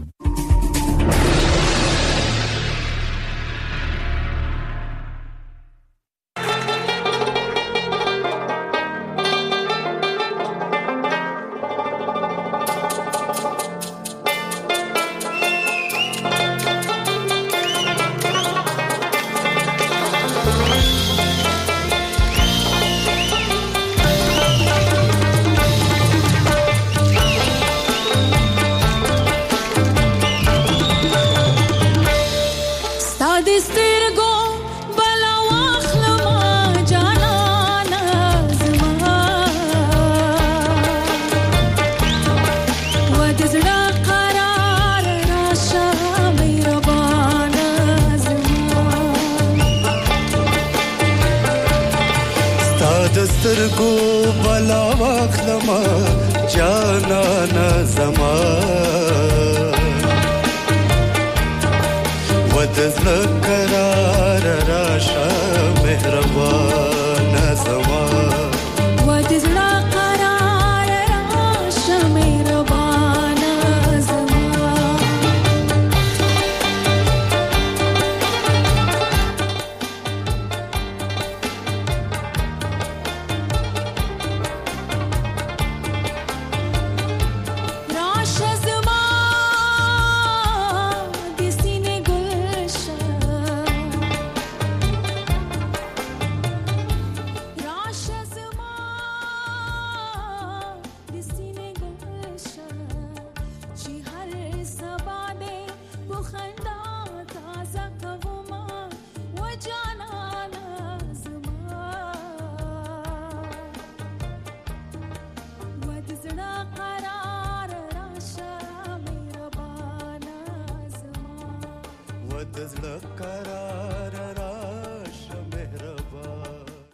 د زړه کار